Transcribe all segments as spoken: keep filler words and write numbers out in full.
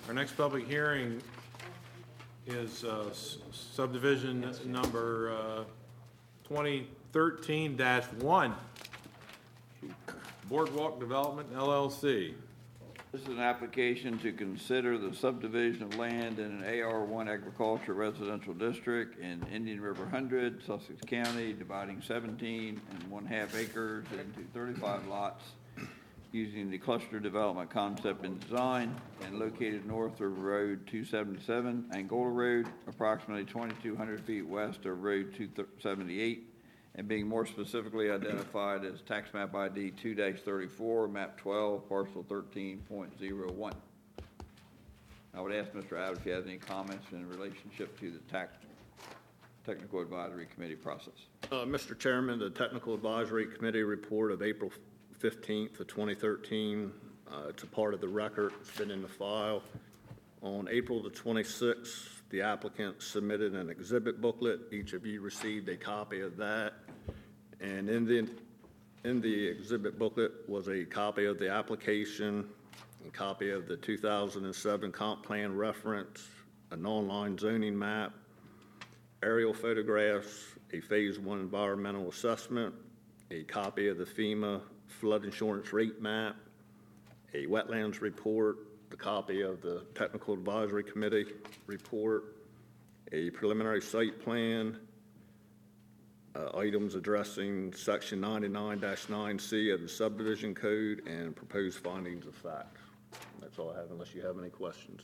Our next public hearing is uh, s- subdivision number uh, twenty thirteen dash one, Boardwalk Development L L C. This is an application to consider the subdivision of land in an A R one agriculture residential district in Indian River Hundred, Sussex County, dividing seventeen and one-half acres into thirty-five lots using the cluster development concept and design, and located north of Road two seventy-seven, Angola Road, approximately twenty-two hundred feet west of Road two seventy-eight, and being more specifically identified as tax map I D two thirty-four, map twelve, parcel thirteen point zero one. I would ask Mister Abbott if he has any comments in relationship to the tax technical advisory committee process. Uh, Mister Chairman, the Technical Advisory Committee report of April fifteenth of twenty thirteen, uh, it's a part of the record. It's been in the file. On April the twenty-sixth, the applicant submitted an exhibit booklet. Each of you received a copy of that. And in the, in the exhibit booklet was a copy of the application, a copy of the two thousand seven comp plan reference, a non-line zoning map, aerial photographs, a phase one environmental assessment, a copy of the FEMA flood insurance rate map, a wetlands report, the copy of the Technical Advisory Committee report, a preliminary site plan, uh, items addressing section ninety-nine dash nine C of the subdivision code, and proposed findings of fact. That's all I have, unless you have any questions.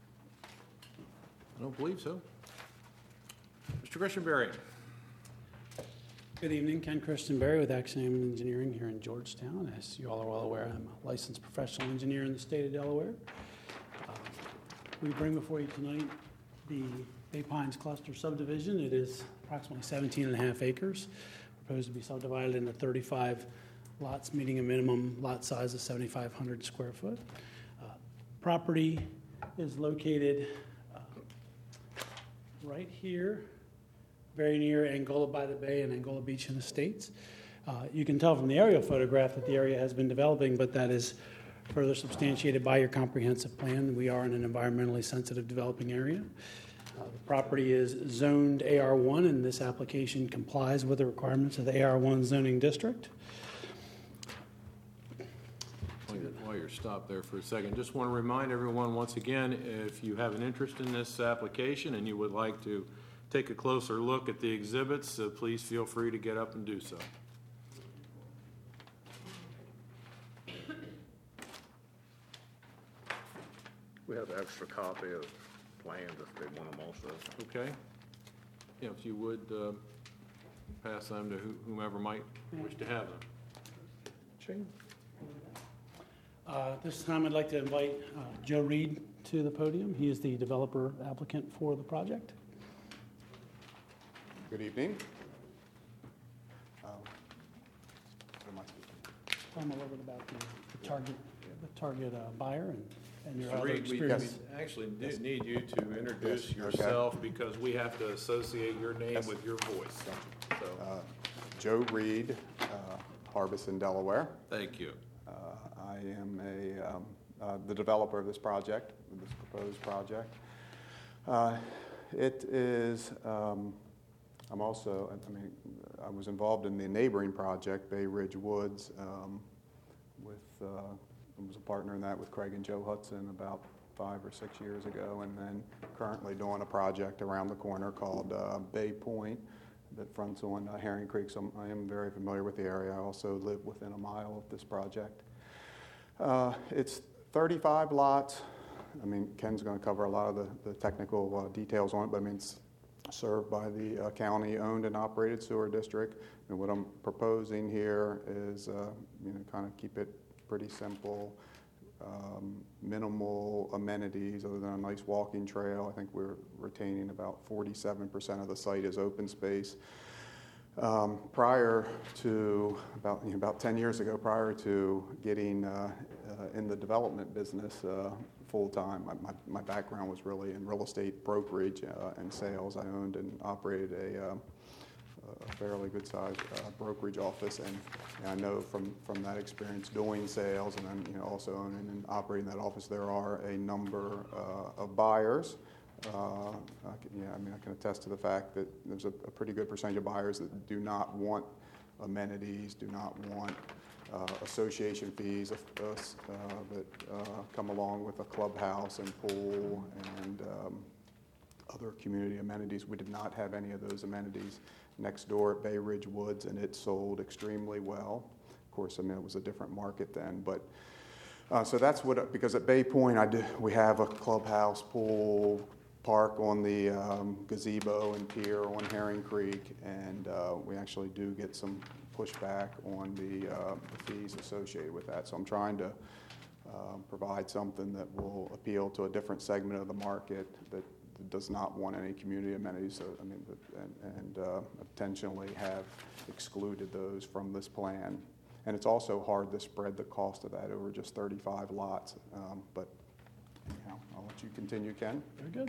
I don't believe so. Mister Christianberry. Good evening, Ken Christianberry with Axiom Engineering here in Georgetown. As you all are well aware, I'm a licensed professional engineer in the state of Delaware. Uh, we bring before you tonight the Bay Pines Cluster subdivision. It is approximately seventeen and a half acres, proposed to be subdivided into thirty-five lots, meeting a minimum lot size of seventy-five hundred square foot. Uh, property is located uh, right here, very near Angola by the Bay and Angola Beach in the States. Uh, you can tell from the aerial photograph that the area has been developing, but that is further substantiated by your comprehensive plan. We are in an environmentally sensitive developing area. Uh, the property is zoned A R one, and this application complies with the requirements of the A R one zoning district. While you're stopped there for a second, just want to remind everyone once again, if you have an interest in this application and you would like to take a closer look at the exhibits, uh, please feel free to get up and do so. We have an extra copy of plans if they want them also. Okay? Yeah, if you would uh, pass them to whomever might wish to have them. Shane? Uh, this time I'd like to invite uh, Joe Reed to the podium. He is the developer applicant for the project. Good evening. Um, what am I speaking? Tell them a little bit about the, the target, the target uh, buyer and, and your Mister other Reed, we, experience. we actually do need you to introduce Yes, okay. yourself because we have to associate your name Yes. with your voice. So, Uh, Joe Reed, uh, Harbison, Delaware. thank you. Uh, I am a, um, uh, the developer of this project, of this proposed project. Uh, it is, um, I'm also, I mean, I was involved in the neighboring project, Bay Ridge Woods, um, with, uh, I was a partner in that with Craig and Joe Hudson about five or six years ago, and then currently doing a project around the corner called uh, Bay Point that fronts on uh, Herring Creek, so I am very familiar with the area. I also live within a mile of this project. Uh, it's thirty-five lots. I mean, Ken's going to cover a lot of the, the technical uh, details on it, but I mean, it's served by the uh, county-owned and operated sewer district. And what I'm proposing here is, uh, you know, kind of keep it pretty simple, um, minimal amenities other than a nice walking trail. I think we're retaining about forty-seven percent of the site as open space. Um, prior to, about, you know, about ten years ago, prior to getting uh, uh, in the development business uh, full-time, my, my, my background was really in real estate brokerage uh, and sales. I owned and operated a, uh, a fairly good-sized uh, brokerage office, and, and I know from, from that experience doing sales and then, you know, also owning and operating that office, there are a number uh, of buyers. Uh, I can, yeah, I mean, I can attest to the fact that there's a, a pretty good percentage of buyers that do not want amenities, do not want uh, association fees uh, uh, that uh, come along with a clubhouse and pool and um, other community amenities. We did not have any of those amenities next door at Bay Ridge Woods, and it sold extremely well. Of course, I mean, it was a different market then, but uh, so that's what, because at Bay Point, I do, we have a clubhouse, pool, park on the um, gazebo and pier on Herring Creek, and uh, we actually do get some pushback on the, uh, the fees associated with that. So I'm trying to uh, provide something that will appeal to a different segment of the market that does not want any community amenities. So I mean, and, and uh, intentionally have excluded those from this plan. And it's also hard to spread the cost of that over just thirty-five lots. Um, but anyhow, I'll let you continue, Ken. Very good.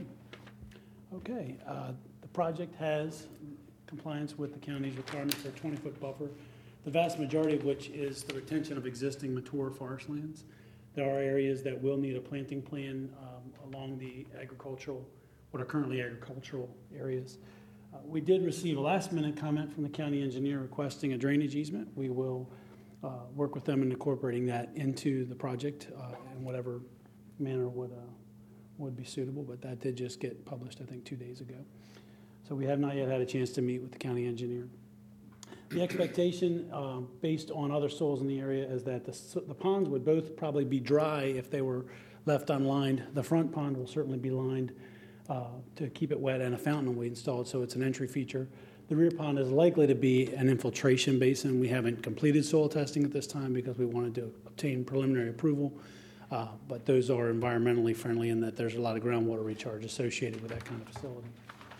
Okay, uh, the project has compliance with the county's requirements for a twenty-foot buffer, the vast majority of which is the retention of existing mature forest lands. There are areas that will need a planting plan um, along the agricultural, what are currently agricultural areas. Uh, we did receive a last-minute comment from the county engineer requesting a drainage easement. We will uh, work with them in incorporating that into the project uh, in whatever manner would uh, would be suitable, but that did just get published, I think, two days ago. So we have not yet had a chance to meet with the county engineer. The expectation, um, based on other soils in the area, is that the, the ponds would both probably be dry if they were left unlined. The front pond will certainly be lined uh, to keep it wet, and a fountain will be installed, so it's an entry feature. The rear pond is likely to be an infiltration basin. We haven't completed soil testing at this time because we wanted to obtain preliminary approval. Uh, but those are environmentally friendly in that there's a lot of groundwater recharge associated with that kind of facility.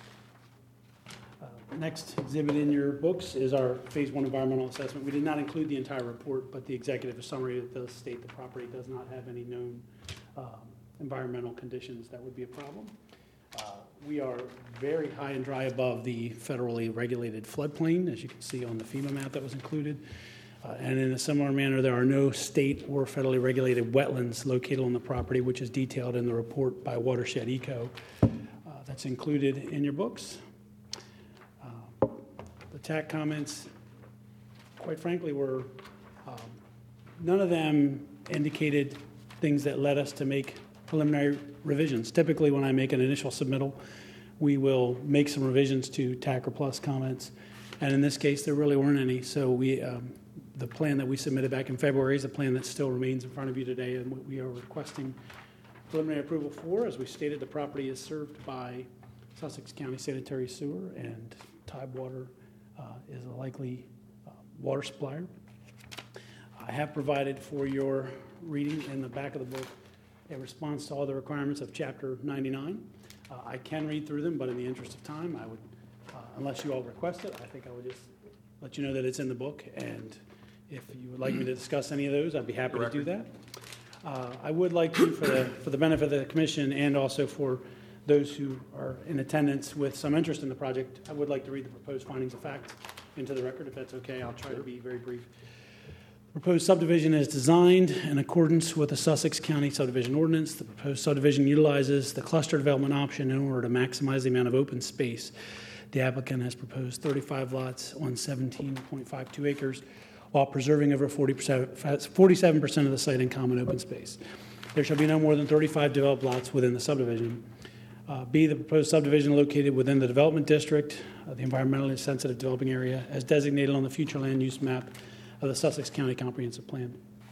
Uh, next exhibit in your books is our phase one environmental assessment. We did not include the entire report, but the executive summary does state the property does not have any known uh, environmental conditions that would be a problem. Uh, we are very high and dry above the federally regulated floodplain, as you can see on the FEMA map that was included. Uh, and in a similar manner, there are no state or federally regulated wetlands located on the property, which is detailed in the report by Watershed Eco uh, that's included in your books. Uh, the T A C comments, quite frankly, were um, none of them indicated things that led us to make preliminary revisions. Typically, when I make an initial submittal, we will make some revisions to T A C or Plus comments, and in this case, there really weren't any. So we. Um, The plan that we submitted back in February is a plan that still remains in front of you today, and what we are requesting preliminary approval for. As we stated, the property is served by Sussex County Sanitary Sewer, and Tidewater uh, is a likely uh, water supplier. I have provided for your reading in the back of the book a response to all the requirements of Chapter ninety-nine. Uh, I can read through them, but in the interest of time, I would, uh, unless you all request it, I think I would just let you know that it's in the book, and if you would like me to discuss any of those, I'd be happy to do that. Uh, I would like to, for the, for the benefit of the commission and also for those who are in attendance with some interest in the project, I would like to read the proposed findings of fact into the record, if that's okay. I'll try to be very brief. The proposed subdivision is designed in accordance with the Sussex County Subdivision Ordinance. The proposed subdivision utilizes the cluster development option in order to maximize the amount of open space. The applicant has proposed thirty-five lots on seventeen point five two acres, while preserving over forty percent, forty-seven percent of the site in common open space. There shall be no more than thirty-five developed lots within the subdivision. Uh, B, the proposed subdivision located within the development district, uh, the environmentally sensitive developing area, as designated on the future land use map of the Sussex County Comprehensive Plan.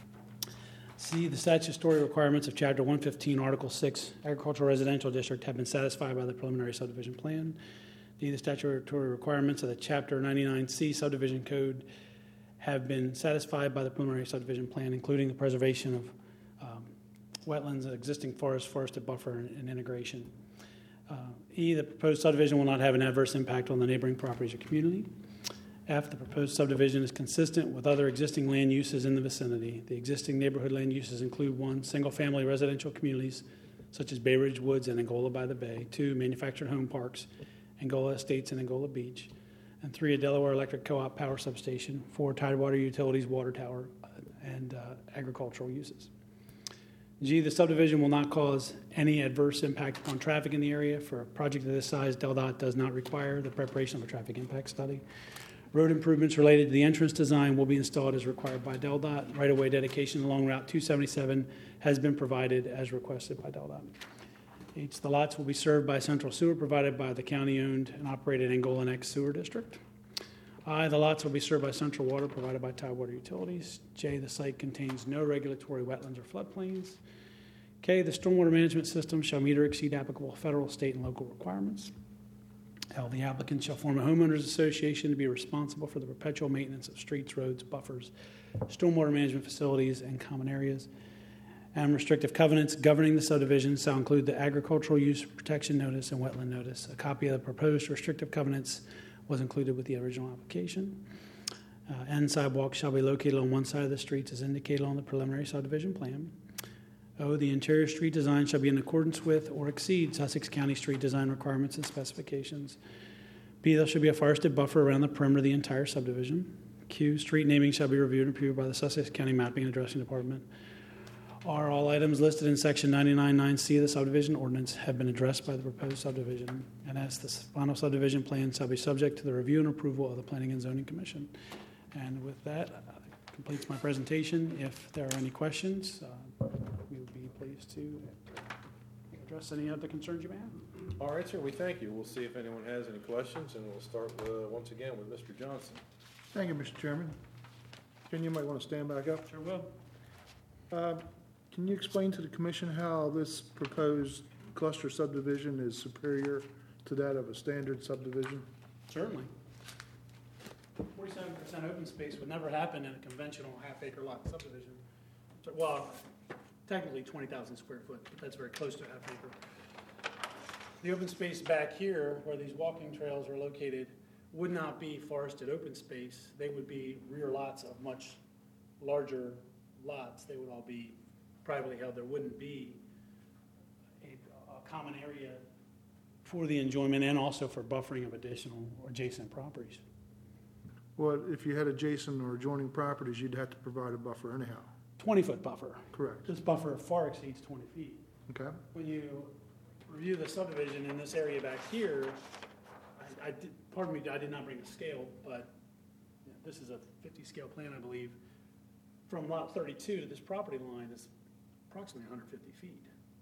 C, the statutory requirements of Chapter one fifteen, Article six, Agricultural Residential District have been satisfied by the preliminary subdivision plan. D, the statutory requirements of the Chapter ninety-nine C subdivision code have been satisfied by the preliminary subdivision plan, including the preservation of um, wetlands, existing forest, forested buffer, and, and integration. Uh, E, the proposed subdivision will not have an adverse impact on the neighboring properties or community. F, the proposed subdivision is consistent with other existing land uses in the vicinity. The existing neighborhood land uses include one, single-family residential communities, such as Bay Ridge Woods and Angola by the Bay. Two, manufactured home parks, Angola Estates and Angola Beach. and three, a Delaware Electric Co-op power substation, four, Tidewater Utilities water tower, uh, and uh, agricultural uses. G, the subdivision will not cause any adverse impact upon traffic in the area. For a project of this size, Del Dot does not require the preparation of a traffic impact study. Road improvements related to the entrance design will be installed as required by Del Dot. Right-of-way dedication along Route two seventy-seven has been provided as requested by Del Dot. H, the lots will be served by central sewer provided by the county-owned and operated Angola Next Sewer District. I, the lots will be served by central water provided by Tidewater Utilities. J, the site contains no regulatory wetlands or floodplains. K, the stormwater management system shall meet or exceed applicable federal, state, and local requirements. L, the applicant shall form a homeowners association to be responsible for the perpetual maintenance of streets, roads, buffers, stormwater management facilities, and common areas. M, restrictive covenants governing the subdivision shall include the agricultural use protection notice and wetland notice. A copy of the proposed restrictive covenants was included with the original application. Uh, N, sidewalks shall be located on one side of the streets as indicated on the preliminary subdivision plan. O, the interior street design shall be in accordance with or exceed Sussex County street design requirements and specifications. B, there shall be a forested buffer around the perimeter of the entire subdivision. Q, street naming shall be reviewed and approved by the Sussex County Mapping and Addressing Department. R, all items listed in section ninety-nine nine C of the subdivision ordinance have been addressed by the proposed subdivision. And as the final subdivision plan shall be subject to the review and approval of the Planning and Zoning Commission. And with that, uh, completes my presentation. If there are any questions, uh, we would be pleased to address any other concerns you may have. All right, sir, we thank you. We'll see if anyone has any questions, and we'll start uh, once again with Mister Johnson. Thank you, Mister Chairman. Ken, you might want to stand back up. Sure will. Uh, Can you explain to the commission how this proposed cluster subdivision is superior to that of a standard subdivision? Certainly. Forty-seven percent open space would never happen in a conventional half-acre lot subdivision. So- Well, technically twenty thousand square foot, but that's very close to a half acre. The open space back here, where these walking trails are located, would not be forested open space. They would be rear lots of much larger lots. They would all be privately held. There wouldn't be a, a common area for the enjoyment and also for buffering of additional or adjacent properties. Well, if you had adjacent or adjoining properties, you'd have to provide a buffer anyhow. twenty-foot buffer. Correct. This buffer far exceeds twenty feet. Okay. When you review the subdivision in this area back here, I, I did, pardon me, I did not bring a scale, but you know, this is a fifty scale plan, I believe. From lot thirty-two to this property line is approximately one hundred fifty feet.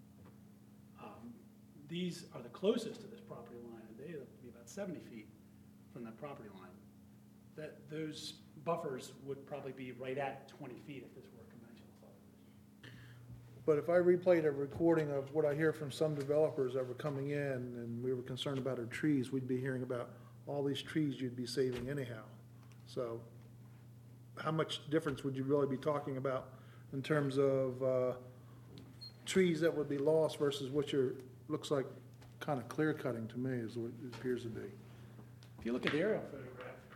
Um, these are the closest to this property line, and they have to be about seventy feet from that property line. That those buffers would probably be right at twenty feet if this were a conventional subdivision. But if I replayed a recording of what I hear from some developers that were coming in and we were concerned about our trees, we'd be hearing about all these trees you'd be saving anyhow. So how much difference would you really be talking about in terms of uh, trees that would be lost versus what you're, looks like kind of clear cutting to me is what it appears to be. If you look at the aerial photograph,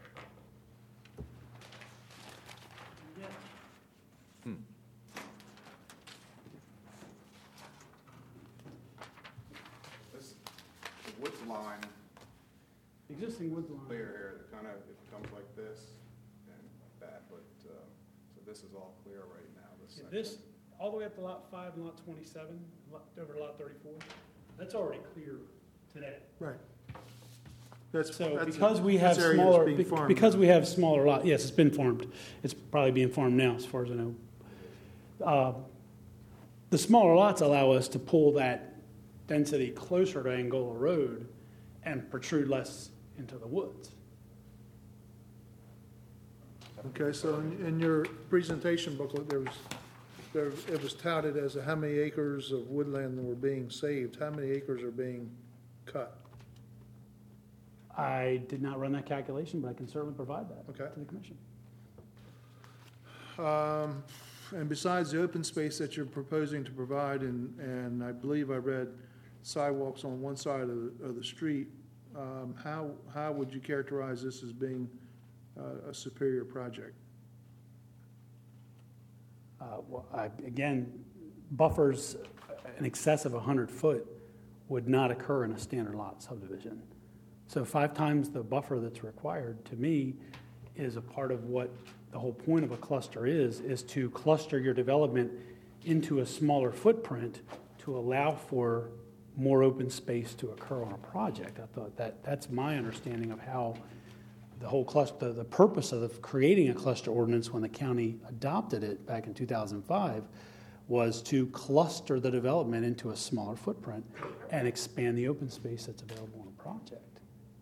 yeah, This, the woods line, the existing wood line. clear here, it kind of, it comes like this and like that, but, uh, so this is all clear right now, this Yeah, section. this, all the way up to lot five and lot twenty-seven, lot- over to lot thirty-four, that's already clear today. Right. That's, So that's- because we have this area is smaller, being be- farmed. because we have smaller lot, yes, it's been farmed. It's probably being farmed now, as far as I know. Uh, The smaller lots allow us to pull that density closer to Angola Road and protrude less into the woods. Okay, so in, in your presentation booklet, there was, there, it was touted as how many acres of woodland were being saved. How many acres are being cut? I did not run that calculation, but I can certainly provide that Okay. to the commission. Um, and besides the open space that you're proposing to provide, and, and I believe I read sidewalks on one side of the, of the street, um, how, how would you characterize this as being uh, a superior project? Uh, well, I- Again, buffers in excess of one hundred foot would not occur in a standard lot subdivision. So five times the buffer that's required, to me, is a part of what the whole point of a cluster is, is to cluster your development into a smaller footprint to allow for more open space to occur on a project. I thought that, that's my understanding of how the whole cluster, the purpose of creating a cluster ordinance when the county adopted it back in two thousand five was to cluster the development into a smaller footprint and expand the open space that's available on a project.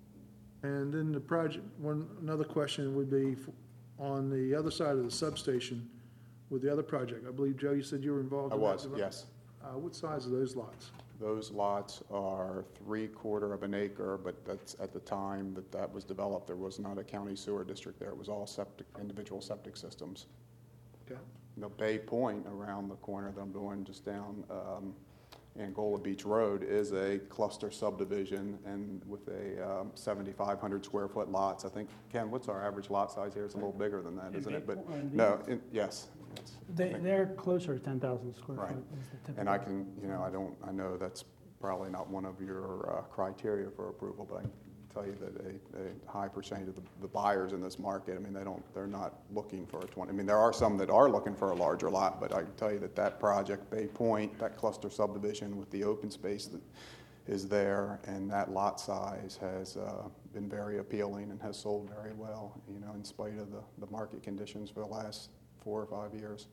And then the project, one, another question would be f- on the other side of the substation with the other project. I believe, Joe, you said you were involved I in that was, development? yes. Uh, what size are those lots? Those lots are three-quarter of an acre, but that's, at the time that that was developed, there was not a county sewer district there. It was all septic, individual septic systems. Okay. The Bay Point around the corner that I'm doing just down um, Angola Beach Road is a cluster subdivision and with a um, seventy-five hundred square foot lots. I think, Ken, what's our average lot size here? It's a little bigger than that, In isn't it? Bay But Point, no, it- yes. it's- I They, think- they're closer to ten thousand square Right. foot. is the typical. And I can, you know, I don't, I know that's probably not one of your uh, criteria for approval, but I can tell you that a, a high percentage of the, the buyers in this market, I mean, they don't, they're not looking for a twenty, I mean, there are some that are looking for a larger lot, but I can tell you that that project, Bay Point, that cluster subdivision with the open space that is there, and that lot size has uh, been very appealing and has sold very well, you know, in spite of the, the market conditions for the last four or five years.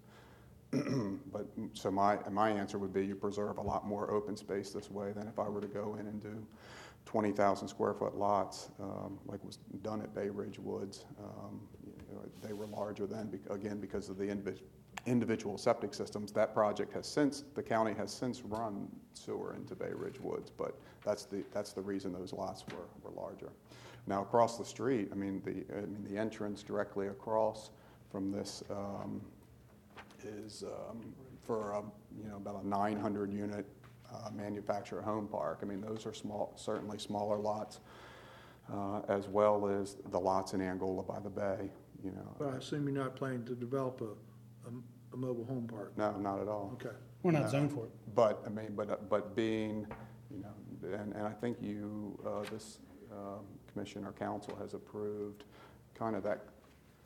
But, so my, my answer would be you preserve a lot more open space this way than if I were to go in and do twenty thousand square foot lots, um, like was done at Bay Ridge Woods. Um, you know, they were larger then, be- again, because of the individ- individual septic systems. That project has since, the county has since run sewer into Bay Ridge Woods, but that's the, that's the reason those lots were, were larger. Now, across the street, I mean, the, I mean, the entrance directly across from this, um, is um, for a, you know, about a nine hundred unit uh, manufactured home park. I mean, those are small, certainly smaller lots, uh, as well as the lots in Angola by the Bay. You know, But I assume you're not planning to develop a, a, a mobile home park? no, not at all. Okay. We're not No. zoned for it. But I mean, but uh, but being, you know, and, and I think you, uh, this um, commission or council has approved kind of that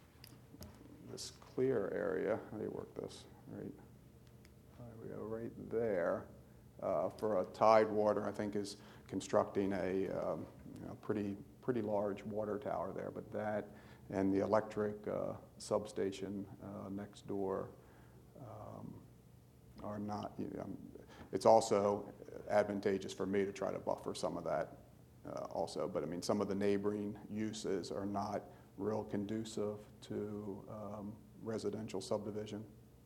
this clear area. How do you work this? Right, there we go, right there. Uh, for a Tidewater, I think is constructing a um, you know, pretty pretty large water tower there. But that and the electric uh, substation uh, next door um, are not. You know, it's also advantageous for me to try to buffer some of that uh, also. But I mean, some of the neighboring uses are not real conducive to um, residential subdivision.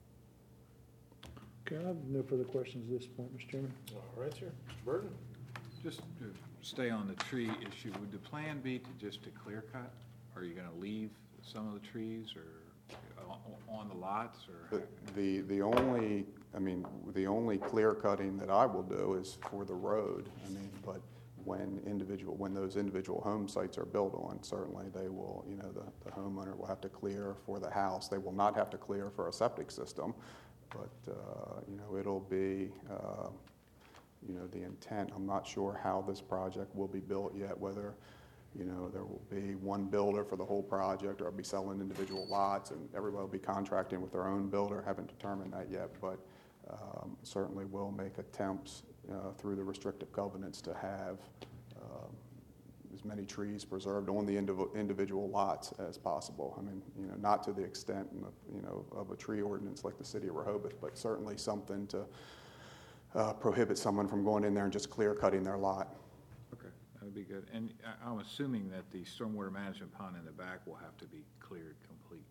Okay, I have no further questions at this point, Mister Chairman. All right, sir. Mister Burton? Just to stay on the tree issue, would the plan be to just to clear cut? Are you gonna leave some of the trees or on- on the lots or? The, the the only, I mean, the only clear cutting that I will do is for the road. I mean, but when individual, when those individual home sites are built on, certainly they will, you know, the, the homeowner will have to clear for the house. They will not have to clear for a septic system, but, uh, you know, it'll be, uh, you know, the intent. I'm not sure how this project will be built yet, whether, you know, there will be one builder for the whole project or I'll be selling individual lots and everybody will be contracting with their own builder. Haven't determined that yet, but um, certainly will make attempts uh, through the restrictive covenants to have um, as many trees preserved on the indiv- individual lots as possible. I mean, you know, not to the extent, you know, of a tree ordinance like the city of Rehoboth, but certainly something to uh, prohibit someone from going in there and just clear cutting their lot. Okay, that would be good. And I- I'm assuming that the stormwater management pond in the back will have to be cleared complete.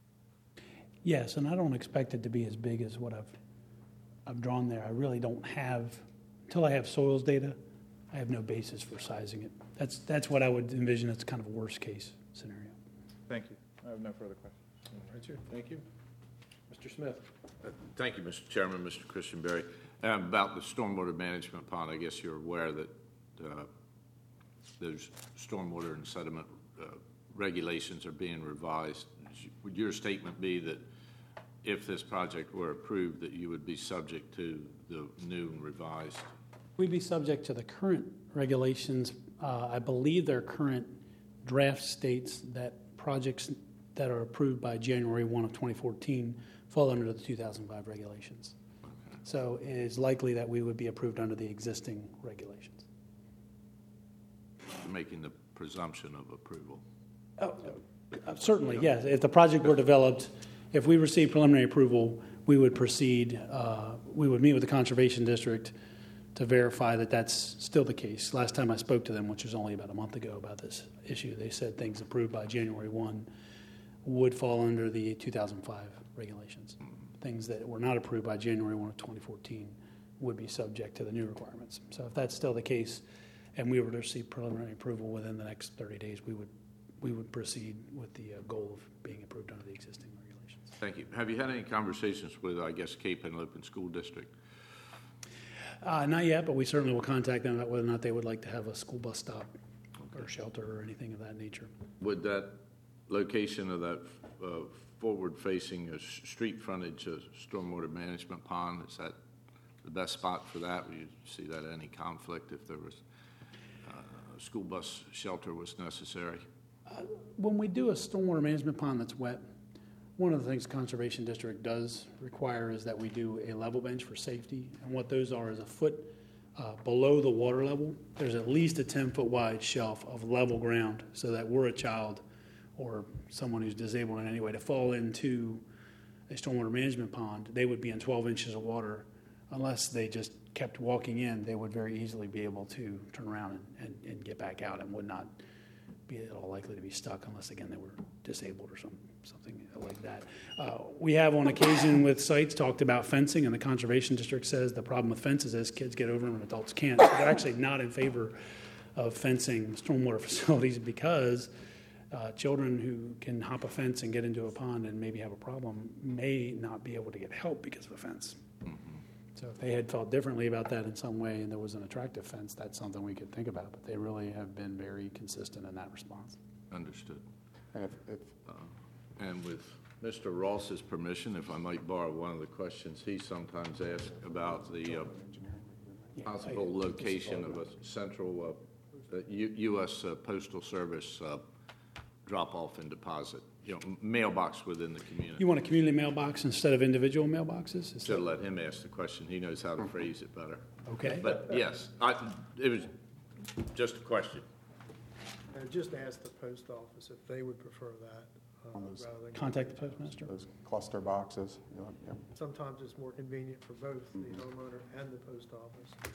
Yes, and I don't expect it to be as big as what I've, I've drawn there. I really don't have, until I have soils data, I have no basis for sizing it. That's, that's what I would envision. It's kind of a worst-case scenario. Thank you. I have no further questions. All right, sir. Thank you. Mister Smith? Uh, Thank you, Mister Chairman, Mister Christian Berry. Um, About the stormwater management pond, I guess you're aware that uh, those stormwater and sediment uh, regulations are being revised. Would your statement be that if this project were approved, that you would be subject to the new and revised? We'd be subject to the current regulations Uh, I believe their current draft states that projects that are approved by January first of twenty fourteen fall under the two thousand five regulations. So it is likely that we would be approved under the existing regulations. Making the presumption of approval. Oh, uh, certainly, yes. If the project were developed, if we received preliminary approval, we would proceed, uh, we would meet with the Conservation District to verify that that's still the case. Last time I spoke to them, which was only about a month ago about this issue, they said things approved by January first would fall under the two thousand five regulations. Things that were not approved by January first of twenty fourteen would be subject to the new requirements. So if that's still the case, and we were to receive preliminary approval within the next thirty days, we would we would proceed with the uh, goal of being approved under the existing regulations. Thank you. Have you had any conversations with, I guess, Cape Henlopen School District? Uh, not yet, but we certainly will contact them about whether or not they would like to have a school bus stop or shelter or anything of that nature. Would that location of that uh, forward-facing uh, street frontage uh, stormwater management pond, is that the best spot for that? Would you see that any conflict if there was uh, a school bus shelter was necessary? Uh, when we do a stormwater management pond that's wet, one of the things the Conservation District does require is that we do a level bench for safety. And what those are is a foot uh, below the water level, there's at least a ten-foot wide shelf of level ground so that we're a child or someone who's disabled in any way to fall into a stormwater management pond, they would be in twelve inches of water. Unless they just kept walking in, they would very easily be able to turn around and, and, and get back out and would not be at all likely to be stuck unless, again, they were disabled or some, something like that. Uh, we have on occasion with sites talked about fencing, and the Conservation District says the problem with fences is kids get over them and adults can't. So they're actually not in favor of fencing stormwater facilities because uh, children who can hop a fence and get into a pond and maybe have a problem may not be able to get help because of a fence. So if they had felt differently about that in some way and there was an attractive fence, that's something we could think about. But they really have been very consistent in that response. Understood. And if, if Uh, And with Mister Ross's permission, if I might borrow one of the questions he sometimes asks about the uh, possible location of a central uh, U- U.S. uh, Postal Service uh, drop-off and deposit, you know, mailbox within the community. You want a community mailbox instead of individual mailboxes? Is Should that- let him ask the question. He knows how to phrase it better. Okay. But yes, I, it was just a question. And just ask the post office if they would prefer that, uh, On those- rather than. Contact the postmaster. those cluster boxes, you know, yeah. Sometimes it's more convenient for both the homeowner and the post office.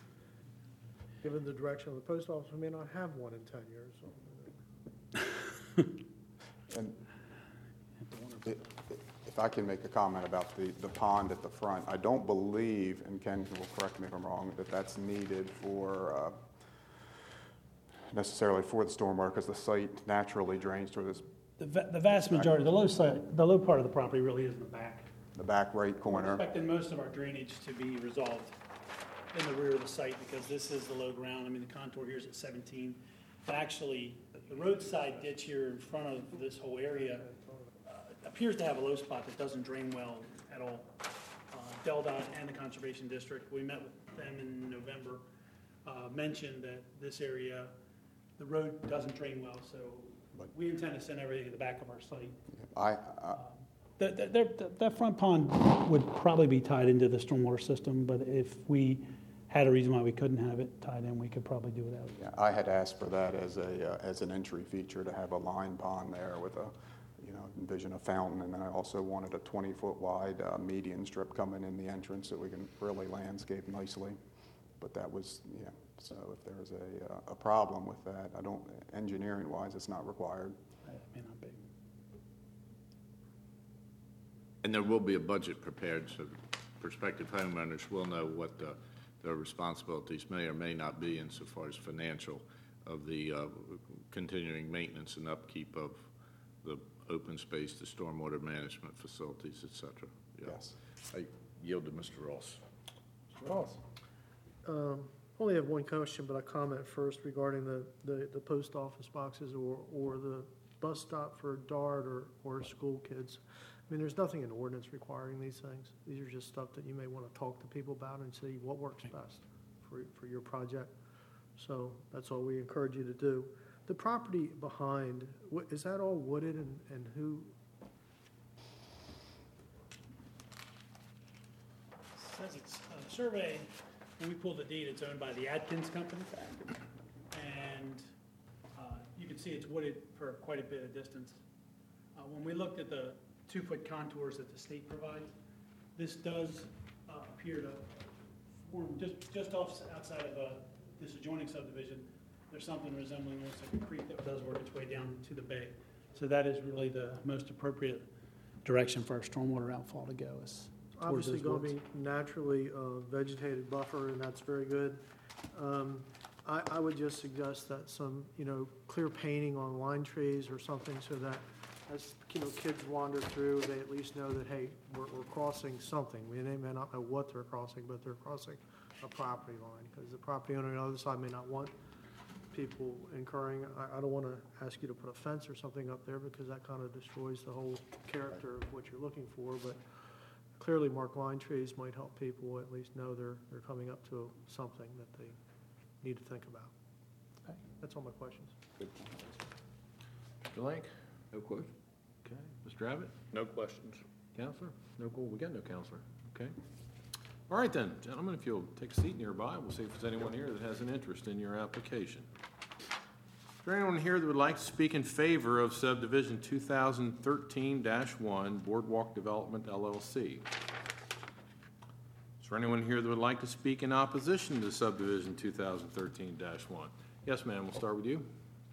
Given the direction of the post office, we may not have one in ten years. And i- if I can make a comment about the, the pond at the front, I don't believe, and Ken will correct me if I'm wrong, that that's needed for, uh, necessarily for the stormwater, because the site naturally drains through this, The, va- the vast majority, the low side, the low part of the property really is in the back. the back right We're corner. expecting most of our drainage to be resolved in the rear of the site because this is the low ground. I mean, the contour here is at seventeen. And actually, the roadside ditch here in front of this whole area uh, appears to have a low spot that doesn't drain well at all. Uh, DelDOT and the Conservation District, we met with them in November, uh, mentioned that this area, the road doesn't drain well, so we intend to send everything to the back of our site. I, I, That, that, that- that front pond would probably be tied into the stormwater system, but if we had a reason why we couldn't have it tied in, we could probably do without it. yeah, I had asked for that as a, uh, as an entry feature, to have a line pond there with a, you know, envision a fountain, and then I also wanted a twenty-foot wide uh, median strip coming in the entrance so we can really landscape nicely. But that was, yeah, so if there's a, uh, a problem with that, I don't, engineering-wise, it's not required. It may not be. And there will be a budget prepared, so prospective homeowners will know what the, their responsibilities may or may not be insofar as financial of the uh, continuing maintenance and upkeep of the open space, the stormwater management facilities, et cetera. Yeah. Yes. I yield to Mister Ross. Ross? Um, Only have one question, but I comment first regarding the, the, the post office boxes or, or the bus stop for DART or, or school kids. I mean, there's nothing in ordinance requiring these things. These are just stuff that you may want to talk to people about and see what works best for, for your project. So that's all we encourage you to do. The property behind, wh- is that all wooded and, and who? Says it's a survey, when we pull the deed, it's owned by the Atkins Company. And uh, you can see it's wooded for quite a bit of distance. Uh, When we looked at the two-foot contours that the state provides, this does uh, appear to form just, just off, outside of uh, this adjoining subdivision. There's something resembling almost like a creek that does work its way down to the bay. So that is really the most appropriate direction for our stormwater outfall to go, is towards Obviously those going to woods. be naturally uh, vegetated buffer, and that's very good. Um, I, I would just suggest that some, you know, clear painting on line trees or something so that as, you know, kids wander through, they at least know that, hey, we're, we're crossing something. We may may not know what they're crossing, but they're crossing a property line, because the property owner on the other side may not want people incurring. I, I don't want to ask you to put a fence or something up there, because that kind of destroys the whole character of what you're looking for, but clearly marked line trees might help people at least know they're, they're coming up to something that they need to think about. Okay. That's all my questions. Mister Link? No question. Okay. Mister Abbott? No questions. Counselor? No, cool. We got no counselor. Okay. All right then, gentlemen, if you'll take a seat nearby, we'll see if there's anyone here that has an interest in your application. Is there anyone here that would like to speak in favor of subdivision two thousand thirteen dash one Boardwalk Development L L C? Is there anyone here that would like to speak in opposition to subdivision two thousand thirteen dash one? Yes, ma'am, we'll start with you.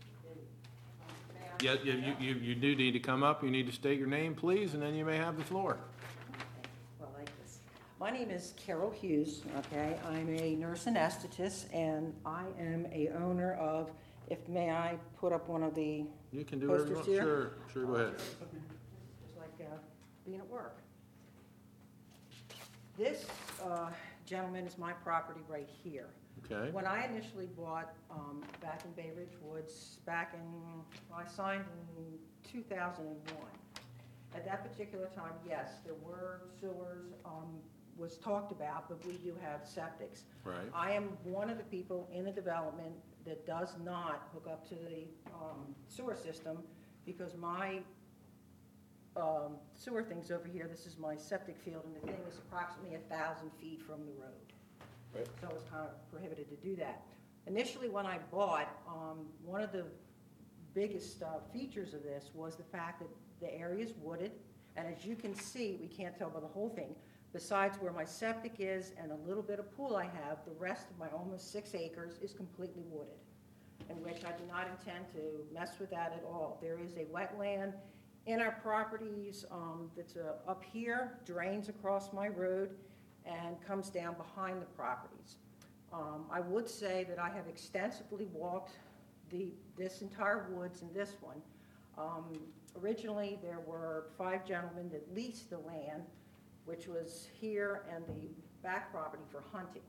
Yeah, you, you, you you do need to come up, you need to state your name, please, and then you may have the floor. Well, like this. My name is Carol Hughes, okay? I'm a nurse anesthetist, and I am a owner of, if may I put up one of the, You can do whatever you want. Posters here? Sure, sure, go ahead. just like uh, being at work. This uh, gentleman is my property right here. Okay, When I initially bought um, back in Bay Ridge Woods, back in, well, I signed in two thousand one. At that particular time, yes, there were sewers, um, was talked about, but we do have septics. right. I am one of the people in the development that does not hook up to the um, sewer system because my um, sewer thing's over here. This is my septic field, and the thing is approximately a thousand feet from the road. Right. So it's kind of prohibited to do that. Initially, when I bought, um, one of the biggest uh, features of this was the fact that the area is wooded, and as you can see, we can't tell by the whole thing, besides where my septic is and a little bit of pool I have, the rest of my almost six acres is completely wooded, in which I do not intend to mess with that at all. There is a wetland in our properties um, that's uh, up here, drains across my road, and comes down behind the properties. Um, I would say that I have extensively walked the, this entire woods and this one. Um, originally, there were five gentlemen that leased the land, which was here and the back property for hunting.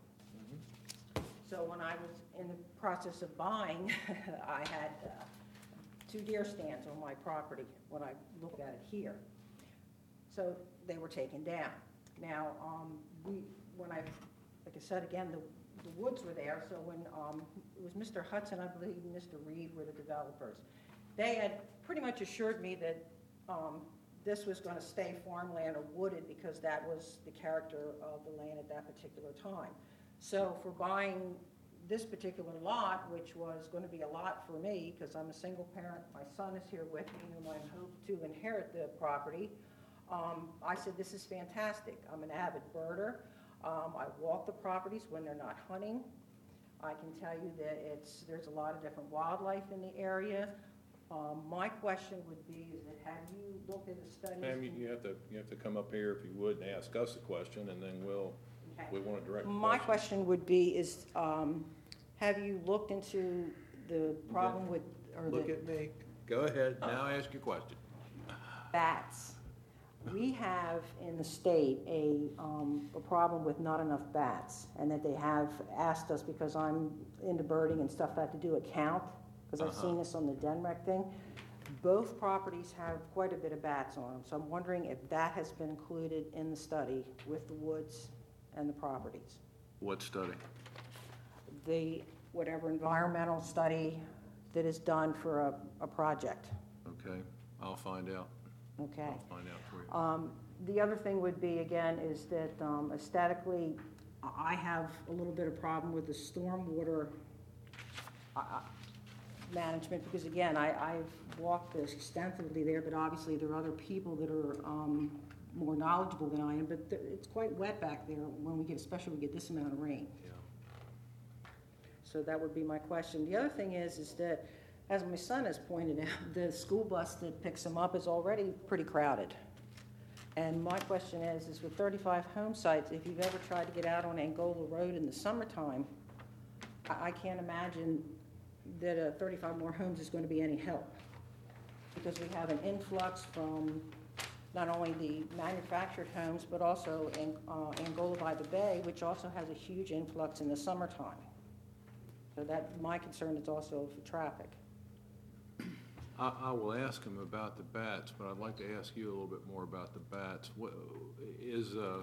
So when I was in the process of buying, I had uh, two deer stands on my property when I look at it here. So they were taken down. Now, um, we, when I, like I said again, the, the woods were there, so when, um, it was Mister Hudson, I believe, and Mister Reed were the developers. They had pretty much assured me that, um, this was gonna stay farmland or wooded because that was the character of the land at that particular time. So for buying this particular lot, which was gonna be a lot for me, because I'm a single parent, my son is here with me, whom I hope to inherit the property, Um, I said, this is fantastic. I'm an avid birder. Um, I walk the properties when they're not hunting. I can tell you that it's, there's a lot of different wildlife in the area. Um, my question would be, is that have you looked at the studies? Ma'am, you, you have to, you have to come up here if you would and ask us a question, and then we'll, Okay. we want to direct the My question. question would be, is, um, have you looked into the problem with, or Look the at me. Go ahead, now ask your question. bats? We have in the state a, um, a problem with not enough bats, and that they have asked us, because I'm into birding and stuff, I have to do a count, because I've Uh-huh. seen this on the DenRec thing. Both properties have quite a bit of bats on them, so I'm wondering if that has been included in the study with the woods and the properties. What study? The whatever environmental study that is done for a, a project. Okay, I'll find out. Okay. I'll find out for you. Um, The other thing would be, again, is that um, aesthetically, I have a little bit of problem with the stormwater uh, management, because again, I, I've walked this extensively there, but obviously there are other people that are um, more knowledgeable than I am, but th- it's quite wet back there when we get, especially when we get this amount of rain. Yeah. So that would be my question. The other thing is, is that, as my son has pointed out, the school bus that picks them up is already pretty crowded. And my question is, is with thirty-five home sites, if you've ever tried to get out on Angola Road in the summertime, I, I can't imagine that uh, thirty-five more homes is going to be any help. Because we have an influx from not only the manufactured homes, but also in, uh, Angola by the Bay, which also has a huge influx in the summertime. So that, my concern is also for traffic. I, I will ask him about the bats, but I'd like to ask you a little bit more about the bats. What, is, uh,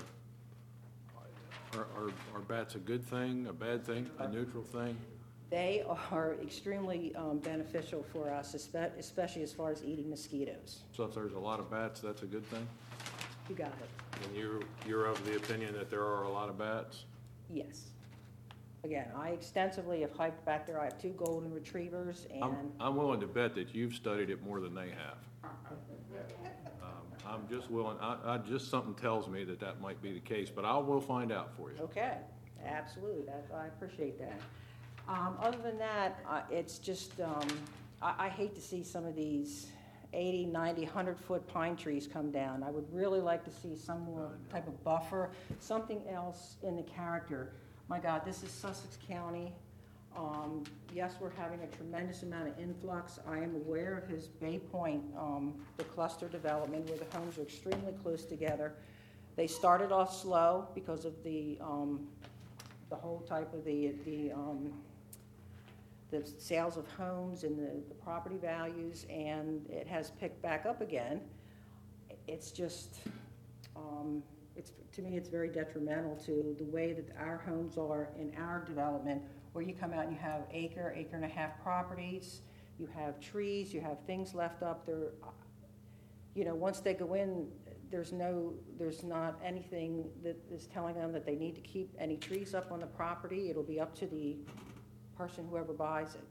are, are, are bats a good thing, a bad thing, a neutral thing? They are extremely um, beneficial for us, espe- especially as far as eating mosquitoes. So if there's a lot of bats, that's a good thing? You got it. And you're, you're of the opinion that there are a lot of bats? Yes. Again, I extensively have hiked back there. I have two golden retrievers, I'm, and I'm willing to bet that you've studied it more than they have. Um, I'm just willing, I, I, just something tells me that that might be the case, but I will find out for you. okay, absolutely. That, I appreciate that. Um, other than that, uh, it's just um, I, I hate to see some of these eighty, ninety, one hundred foot pine trees come down. I would really like to see some more type of buffer, something else in the character. My God, this is Sussex County. Um, yes, we're having a tremendous amount of influx. I am aware of his Bay Point, um, the cluster development where the homes are extremely close together. They started off slow because of the um, the whole type of the the um, the sales of homes and the, the property values, and it has picked back up again. It's just. Um, It's, to me, it's very detrimental to the way that our homes are in our development, where you come out and you have acre, acre and a half properties, you have trees, you have things left up there. You know, once they go in, there's no, there's not anything that is telling them that they need to keep any trees up on the property. It'll be up to the person, whoever buys it.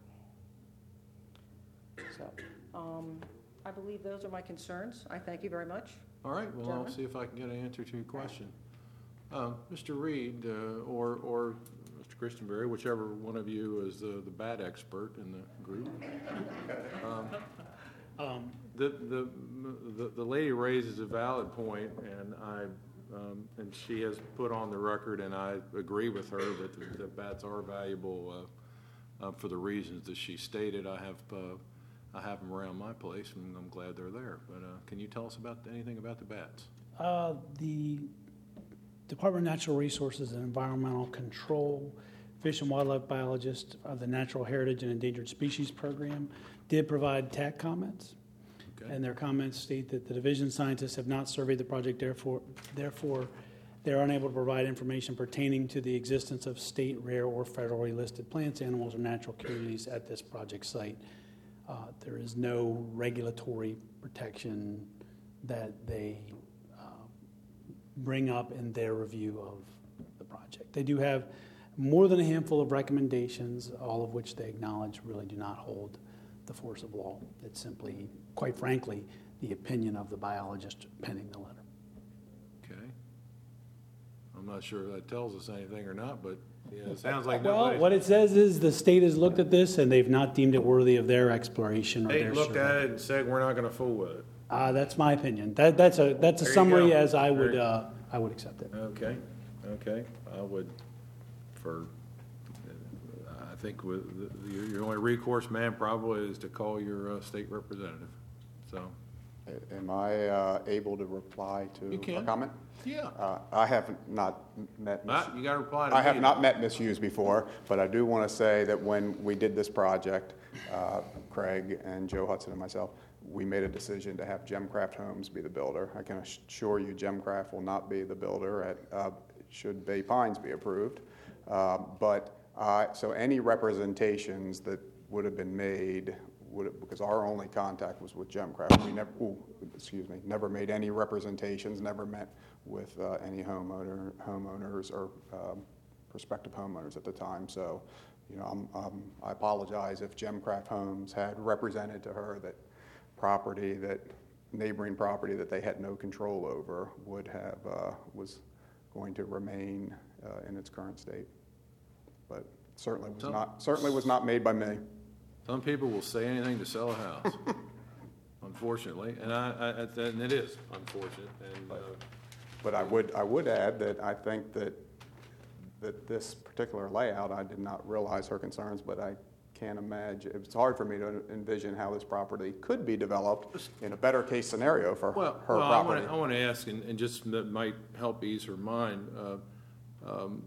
So, um, I believe those are my concerns. I thank you very much. All right, well, I'll Gentlemen? see if I can get an answer to your question. Uh, Mister Reed, uh, or, or Mister Christenberry, whichever one of you is the, the bat expert in the group. Um, Um, The, the, the, the lady raises a valid point, and I, um, and she has put on the record, and I agree with her that the, the bats are valuable, uh, uh, for the reasons that she stated. I have, uh, I have them around my place, and I'm glad they're there. But uh, can you tell us about anything about the bats? Uh, The Department of Natural Resources and Environmental Control, Fish and Wildlife Biologist of the Natural Heritage and Endangered Species Program did provide T A C comments. Okay. And their comments state that the division scientists have not surveyed the project, therefore, therefore they're unable to provide information pertaining to the existence of state rare or federally listed plants, animals, or natural communities at this project site. Uh, there is no regulatory protection that they uh, bring up in their review of the project. They do have more than a handful of recommendations, all of which they acknowledge really do not hold the force of law. It's simply, quite frankly, the opinion of the biologist penning the letter. Okay. I'm not sure if that tells us anything or not, but yeah, it sounds like Well, nobody. what it says is the state has looked at this and they've not deemed it worthy of their exploration or They their looked survey. at it and said, we're not going to fool with it. Uh, that's my opinion. That, that's a that's a There you summary go. as I would There- uh, I would accept it. Okay, okay. I would, for, I think with, the- your your only recourse, man, probably is to call your uh, state representative. So, Am I uh, able to reply to You can. a comment? yeah. Uh, I have not met Miz Ah, you got to reply to me. I have not met Miz Hughes before, but I do want to say that when we did this project, uh, Craig and Joe Hudson and myself, we made a decision to have Gemcraft Homes be the builder. I can assure you Gemcraft will not be the builder at, uh, should Bay Pines be approved. Uh, But Uh, So any representations that would have been made, would have- because our only contact was with Gemcraft, we never, ooh, excuse me, never made any representations, never met with uh, any homeowner, homeowners or um, prospective homeowners at the time. So, you know, I'm, um, I apologize if Gemcraft Homes had represented to her that property, that neighboring property that they had no control over would have, uh, was going to remain uh, in its current state. But certainly was So- not, certainly was not made by me. Some people will say anything to sell a house, unfortunately, and I, I, and it is unfortunate, and, uh, But I would, I would add that I think that, that this particular layout, I did not realize her concerns, but I can't imagine, it's hard for me to envision how this property could be developed in a better case scenario for well, her well, I want property. to, I want to ask, and, and just that might help ease her mind, uh, um,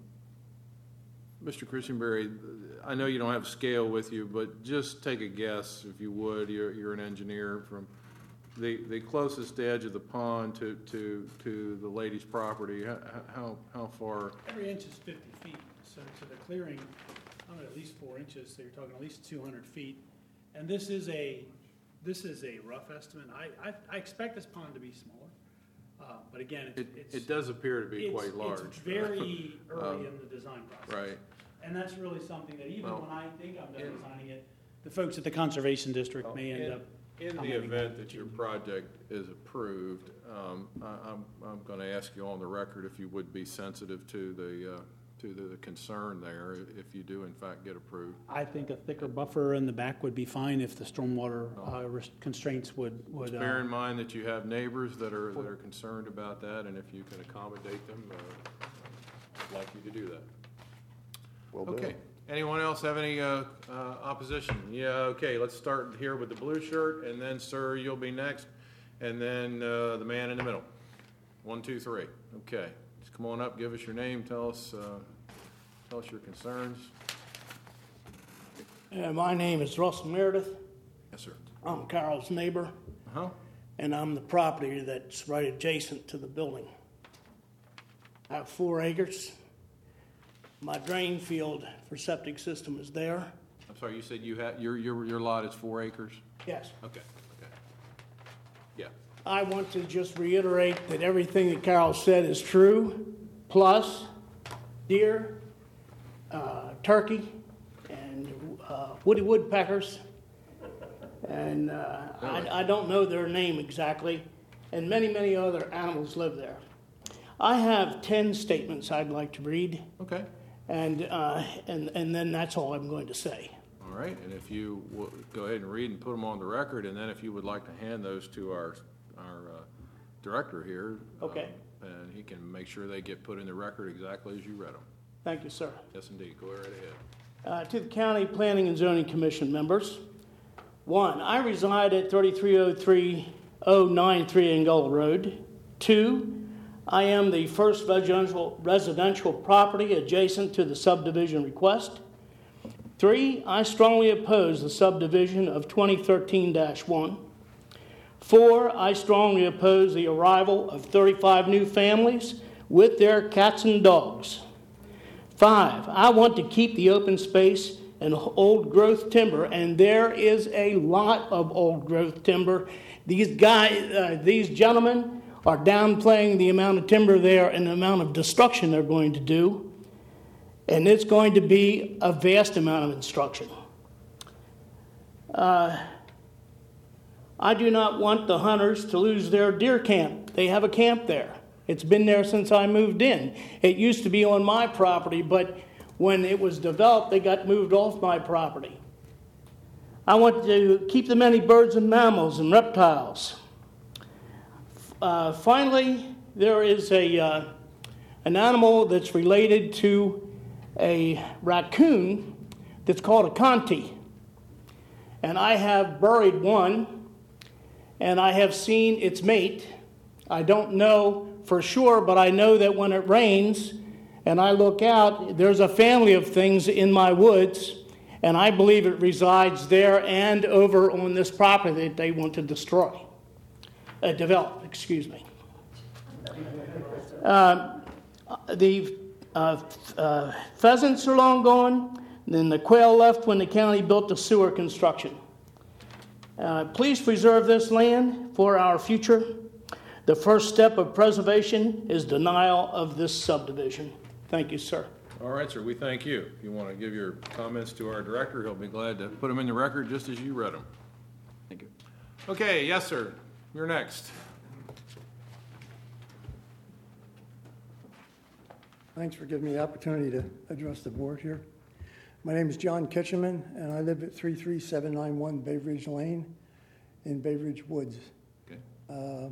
Mister Christianberry, I know you don't have scale with you, but just take a guess, if you would, you're, you're an engineer, from the, the closest edge of the pond to, to, to the lady's property, how, how, how far? Every inch is fifty feet, so to the clearing, I don't know, at least four inches, so you're talking at least two hundred feet. And this is a, this is a rough estimate. I, I, I expect this pond to be smaller, uh, but again, It, it's. it does appear to be it's- quite large. It's very early Um, in the design process. Right. And that's really something that even Well, when I think I'm done in- designing it, the folks at the Conservation District may end In- up. In the commenting on event it. that your project is approved, um, I, I'm, I'm going to ask you on the record if you would be sensitive to the, uh, to the concern there, if you do in fact get approved. I think a thicker buffer in the back would be fine if the stormwater uh, res- constraints would, would. uh, Bear in mind that you have neighbors that are, that are concerned about that, and if you can accommodate them, uh, I'd like you to do that. Will do. Okay. Anyone else have any uh, uh, opposition? Yeah, okay, let's start here with the blue shirt, and then, sir, you'll be next, and then uh, the man in the middle. One, two, three. Okay. Just come on up, give us your name, tell us, uh, tell us your concerns. Uh, my name is Russell Meredith. Yes, sir. I'm Carol's neighbor, Uh-huh. and I'm the property that's right adjacent to the building. I have four acres. My drain field for septic system is there. I'm sorry, you said you had, your, your, your lot is four acres? Yes. Okay, okay. Yeah. I want to just reiterate that everything that Carol said is true, plus deer, uh, turkey, and uh, woody woodpeckers. And uh, I, I don't know their name exactly, and many, many other animals live there. I have ten statements I'd like to read, Okay. and, uh, and, and then that's all I'm going to say. All right, and if you will go ahead and read and put them on the record, and then if you would like to hand those to our, our uh, director here. Okay. um, And he can make sure they get put in the record exactly as you read them. Thank you, sir. Yes, indeed, go right ahead. Uh, to the County Planning and Zoning Commission members, one, I reside at thirty-three oh three oh nine three Angola Road. Two, I am the first residential, residential property adjacent to the subdivision request. Three, I strongly oppose the subdivision of twenty thirteen dash one. Four, I strongly oppose the arrival of thirty-five new families with their cats and dogs. Five, I want to keep the open space and old growth timber, and there is a lot of old growth timber. These guys, uh, these gentlemen are downplaying the amount of timber there and the amount of destruction they're going to do, and it's going to be a vast amount of destruction. Uh, I do not want the hunters to lose their deer camp. They have a camp there. It's been there since I moved in. It used to be on my property, but when it was developed, they got moved off my property. I want to keep the many birds and mammals and reptiles. Uh, finally, there is a uh, an animal that's related to a raccoon that's called a conti. And I have buried one, and I have seen its mate. I don't know for sure, but I know that when it rains and I look out, there's a family of things in my woods, and I believe it resides there and over on this property that they want to destroy, uh, develop, excuse me. Uh, the Uh, uh, Pheasants are long gone, and then the quail left when the county built the sewer construction. Uh, Please preserve this land for our future. The first step of preservation is denial of this subdivision. Thank you, sir. All right, sir, we thank you. If you want to give your comments to our director, he'll be glad to put them in the record just as you read them. Thank you. Okay, yes, sir. You're next. Thanks for giving me the opportunity to address the board here. My name is John Kitcheman, and I live at three three seven nine one Bay Ridge Lane in Bay Ridge Woods. Okay. Uh,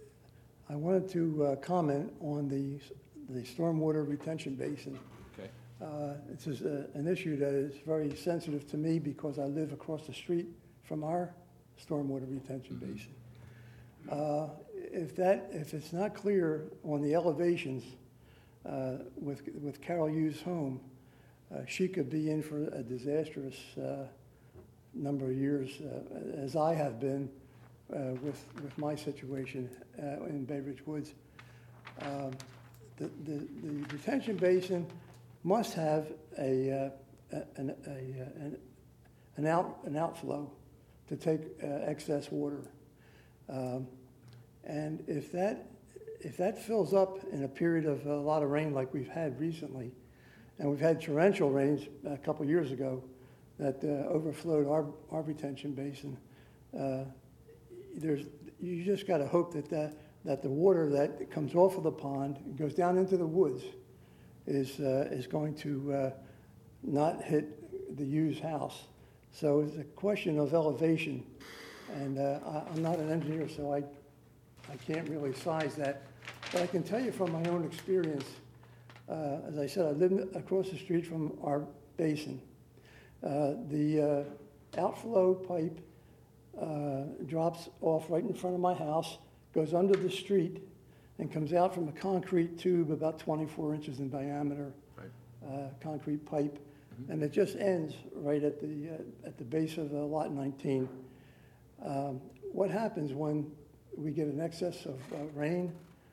I wanted to uh, comment on the, the stormwater retention basin. Okay. Uh, This is a- an issue that is very sensitive to me because I live across the street from our stormwater retention basin. Uh, If that, if it's not clear on the elevations uh, with, with Carol Yu's home, uh, she could be in for a disastrous uh, number of years, uh, as I have been uh, with, with my situation uh, in Bay Ridge Woods. Um, The, the, the retention basin must have a, uh, an, a, an, an out, an outflow to take uh, excess water. Um, and if that, if that fills up in a period of a lot of rain like we've had recently, and we've had torrential rains a couple years ago that uh, overflowed our, our retention basin, uh, there's, you just got to hope that, that that the water that comes off of the pond and goes down into the woods is, uh, is going to uh, not hit the Hughes house. So it's a question of elevation. And uh, I, I'm not an engineer, so I, I can't really size that. But I can tell you from my own experience, uh, as I said, I live across the street from our basin. Uh, the uh, outflow pipe uh, drops off right in front of my house, goes under the street, and comes out from a concrete tube about twenty-four inches in diameter, Right. uh, concrete pipe, mm-hmm. and it just ends right at the uh, at the base of uh, lot nineteen. Um, what happens when we get an excess of uh, rain?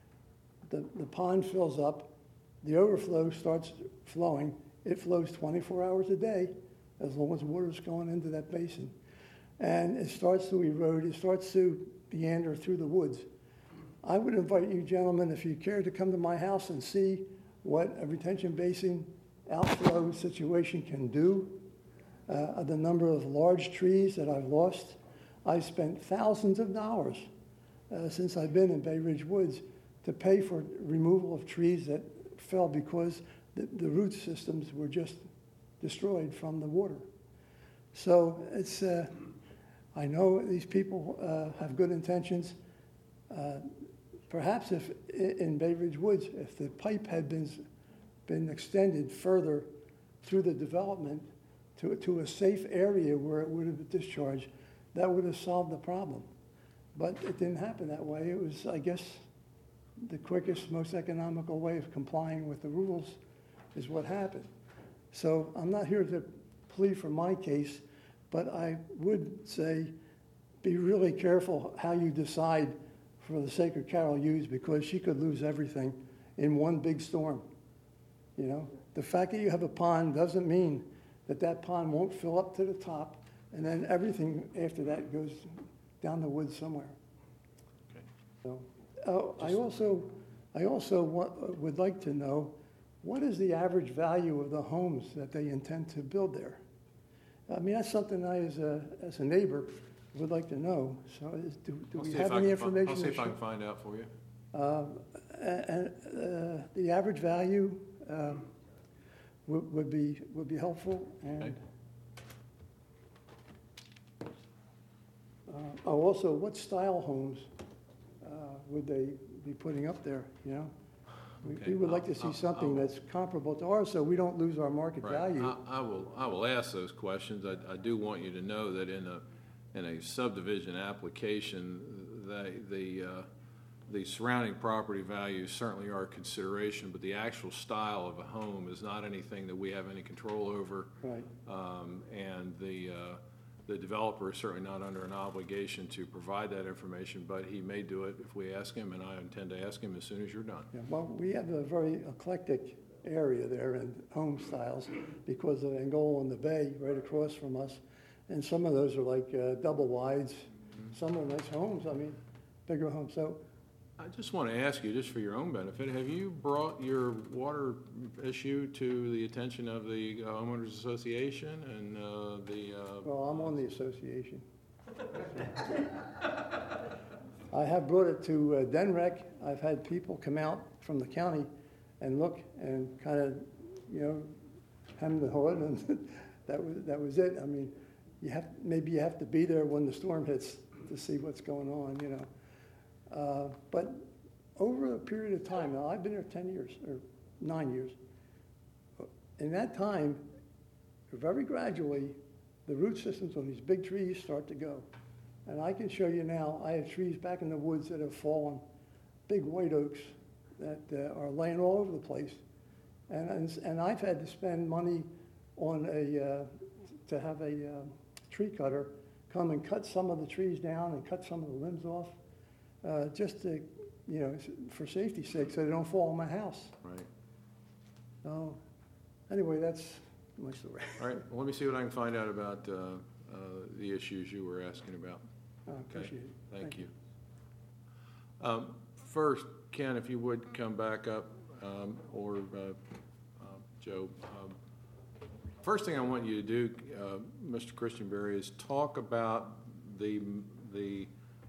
The the pond fills up, the overflow starts flowing. It flows twenty-four hours a day, as long as water's going into that basin, and it starts to erode. It starts to meander through the woods. I would invite you gentlemen, if you care, to come to my house and see what a retention basin outflow situation can do. Uh, the number of large trees that I've lost. I've spent thousands of dollars uh, since I've been in Bay Ridge Woods to pay for removal of trees that fell because the, the root systems were just destroyed from the water. So it's, uh, I know these people uh, have good intentions. Uh, perhaps if in Bay Ridge Woods, if the pipe had been been extended further through the development to, to a safe area where it would have been discharged, that would have solved the problem. But it didn't happen that way. It was, I guess, the quickest, most economical way of complying with the rules is what happened. So I'm not here to plead for my case, but I would say be really careful how you decide for the sake of Carol Hughes, because she could lose everything in one big storm. You know, the fact that you have a pond doesn't mean that that pond won't fill up to the top, and then everything after that goes down the woods somewhere. Okay. So, oh, I also, I also want, would like to know, what is the average value of the homes that they intend to build there? I mean, that's something I, as a as a neighbor, would like to know. So, is, do, do I'll we see have if I any can fi- information? I'll see to if I show- can find out for you. Um, and uh, the average value um, would, would be would be helpful. And Okay. uh, oh, also, what style homes uh, would they be putting up there? You know, we, Okay. we would like to I'll- see I'll- something I'll- that's comparable to ours, so we don't lose our market Right. value. I, I will, I will ask those questions. I, I do want you to know that in a, in a subdivision application, the, the, uh, the surrounding property values certainly are a consideration, but the actual style of a home is not anything that we have any control over. Right. Um, and the, uh, the developer is certainly not under an obligation to provide that information, but he may do it if we ask him, and I intend to ask him as soon as you're done. Yeah, well, we have a very eclectic area there and home styles because of Angola and the Bay right across from us. And some of those are like uh, double wides. Some are nice homes, I mean, bigger homes. So I just want to ask you, just for your own benefit, have you brought your water issue to the attention of the uh, homeowners association and uh, the? Uh, Well, I'm on the association. I have brought it to uh, DENREC. I've had people come out from the county and look and kind of, you know, hem the hood, and that was that was it. I mean, you have maybe you have to be there when the storm hits to see what's going on, you know. Uh, but over a period of time, now I've been here ten years or nine years. In that time, very gradually, the root systems on these big trees start to go. And I can show you now, I have trees back in the woods that have fallen, big white oaks that uh, are laying all over the place. And, and, and I've had to spend money on a, uh, to have a uh, tree cutter come and cut some of the trees down and cut some of the limbs off, uh, just to, you know, for safety's sake, so they don't fall on my house. right. So, anyway, that's my story. All right. Well, let me see what I can find out about uh, uh, the issues you were asking about. I appreciate it. Thank, Thank you. Um, first, Ken, if you would come back up, um, or uh, uh, Joe. Um, first thing I want you to do, uh, Mister Christian Berry, is talk about the the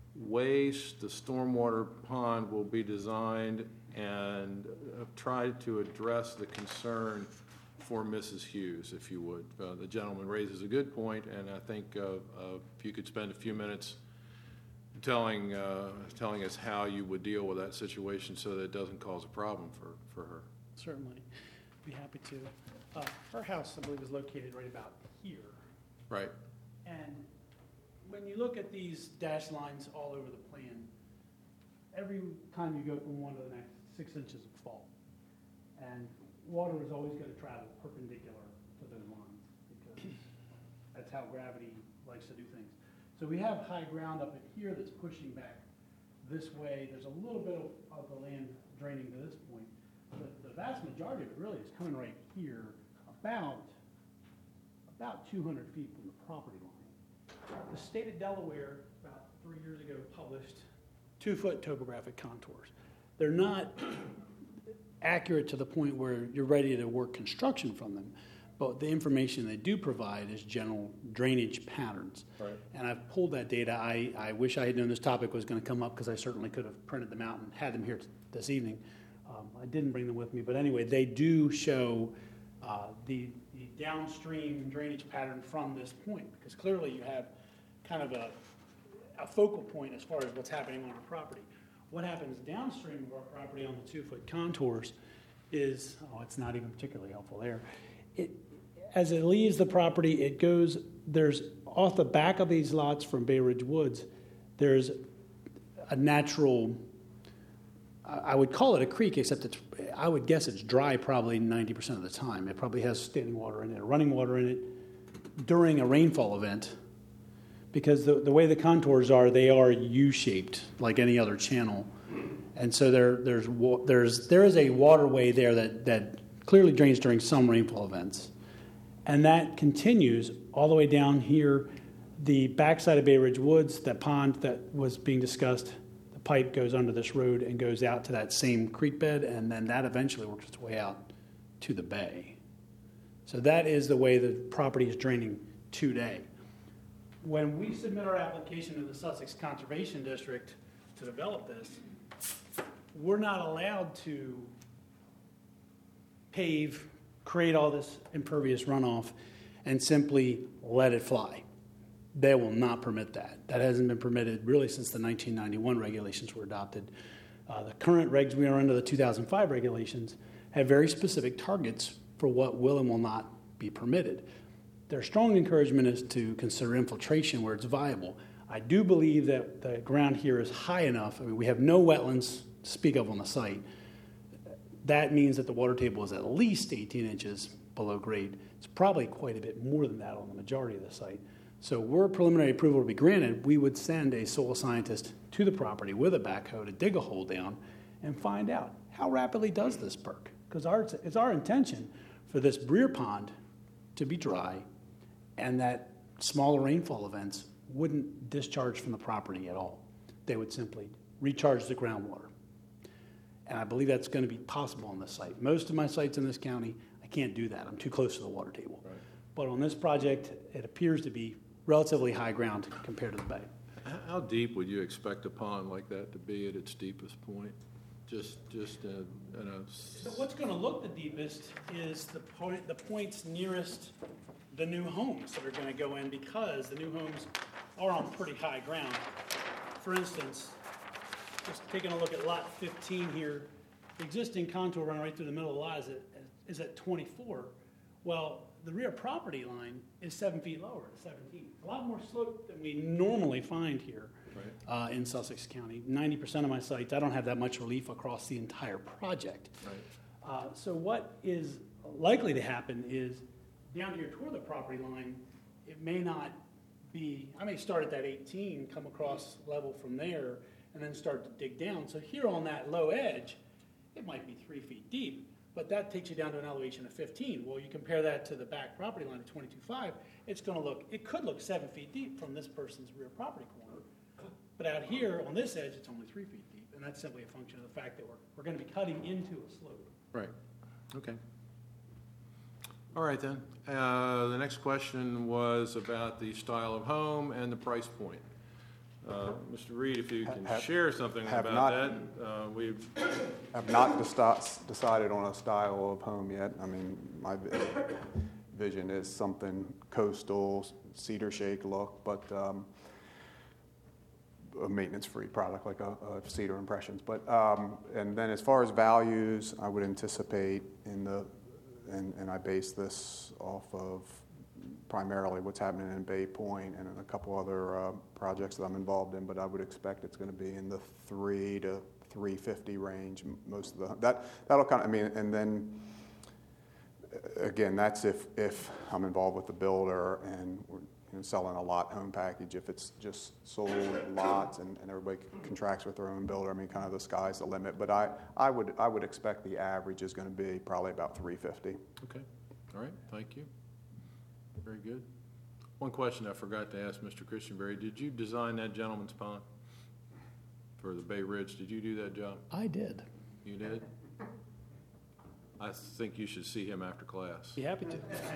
ways the stormwater pond will be designed and uh, try to address the concern for Missus Hughes, if you would. Uh, the gentleman raises a good point, and I think uh, uh, if you could spend a few minutes telling uh, telling us how you would deal with that situation so that it doesn't cause a problem for, for her. Certainly, be happy to. Uh, Her house, I believe, is located right about here. Right. And when you look at these dash lines all over the plan, every time you go from one to the next, six inches of fall. And water is always going to travel perpendicular to those lines because that's how gravity likes to do things. So we have high ground up in here that's pushing back this way. There's a little bit of, of the land draining to this point. But the vast majority of it really is coming right here, about, about two hundred feet from the property line. The state of Delaware, about three years ago, published two-foot topographic contours. They're not accurate to the point where you're ready to work construction from them, but the information they do provide is general drainage patterns. Right. And I've pulled that data. I, I wish I had known this topic was going to come up because I certainly could have printed them out and had them here t- this evening. Um, I didn't bring them with me, but anyway, they do show uh, the, the downstream drainage pattern from this point, because clearly you have kind of a, a focal point as far as what's happening on our property. What happens downstream of our property on the two-foot contours is, oh, it's not even particularly helpful there. It, as it leaves the property, it goes, there's off the back of these lots from Bay Ridge Woods, there's a natural, I would call it a creek, except it's, I would guess it's dry probably ninety percent of the time. It probably has standing water in it, or running water in it during a rainfall event, because the, the way the contours are, they are U-shaped like any other channel. And so there, there's, there's, there is a waterway there that, that clearly drains during some rainfall events. And that continues all the way down here, the backside of Bay Ridge Woods, that pond that was being discussed. Pipe goes under this road and goes out to that same creek bed, and then that eventually works its way out to the bay. So that is the way the property is draining today. When we submit our application to the Sussex Conservation District to develop this, we're not allowed to pave, create all this impervious runoff, and simply let it fly. They will not permit that. That hasn't been permitted really since the nineteen ninety-one regulations were adopted. Uh, the current regs we are under, the two thousand five regulations, have very specific targets for what will and will not be permitted. Their strong encouragement is to consider infiltration where it's viable. I do believe that the ground here is high enough. I mean, we have no wetlands to speak of on the site. That means that the water table is at least eighteen inches below grade. It's probably quite a bit more than that on the majority of the site. So were preliminary approval to be granted, we would send a soil scientist to the property with a backhoe to dig a hole down and find out how rapidly does this perk. Because our, it's our intention for this Breer Pond to be dry and that smaller rainfall events wouldn't discharge from the property at all. They would simply recharge the groundwater. And I believe that's going to be possible on this site. Most of my sites in this county, I can't do that. I'm too close to the water table. Right. But on this project, it appears to be relatively high ground compared to the bay. How deep would you expect a pond like that to be at its deepest point? Just, just, uh, you know. So what's going to look the deepest is the point, the points nearest the new homes that are going to go in, because the new homes are on pretty high ground. For instance, just taking a look at lot fifteen here, the existing contour run right through the middle of the lot is at, is at twenty-four. Well, the rear property line is seven feet lower, seventeen. A lot more slope than we normally find here. Right. Uh, in Sussex County. ninety percent of my sites, I don't have that much relief across the entire project. Right. Uh, so what is likely to happen is down here toward the property line, it may not be, I may start at that eighteen, come across level from there, and then start to dig down. So here on that low edge, it might be three feet deep, but that takes you down to an elevation of fifteen. Well, you compare that to the back property line of twenty-two point five, it's going to look, it could look seven feet deep from this person's rear property corner. But out here on this edge, it's only three feet deep, and that's simply a function of the fact that we're, we're going to be cutting into a slope. Right. Okay. All right, then. Uh, the next question was about the style of home and the price point. Uh, Mister Reed, if you can Have- share something have about not- that. Uh, we've Have not deci- decided on a style of home yet. I mean, my vi- vision is something coastal, cedar shake look, but um, a maintenance-free product like a, a Cedar Impressions. But um, and then as far as values, I would anticipate in the and, and I base this off of primarily what's happening in Bay Point and in a couple other uh, projects that I'm involved in. But I would expect it's going to be in the three to three fifty range. Most of the that that'll kind of I mean, and then again, that's if if I'm involved with the builder and we're you know, selling a lot home package. If it's just sold lots and, and everybody contracts with their own builder, I mean, kind of the sky's the limit. But I, I would I would expect the average is going to be probably about three fifty. Okay. All right. Thank you. Very good. One question I forgot to ask Mister Christianberry. Did you design that gentleman's pond for the Bay Ridge? Did you do that job? I did. You did? I think you should see him after class. Be happy to.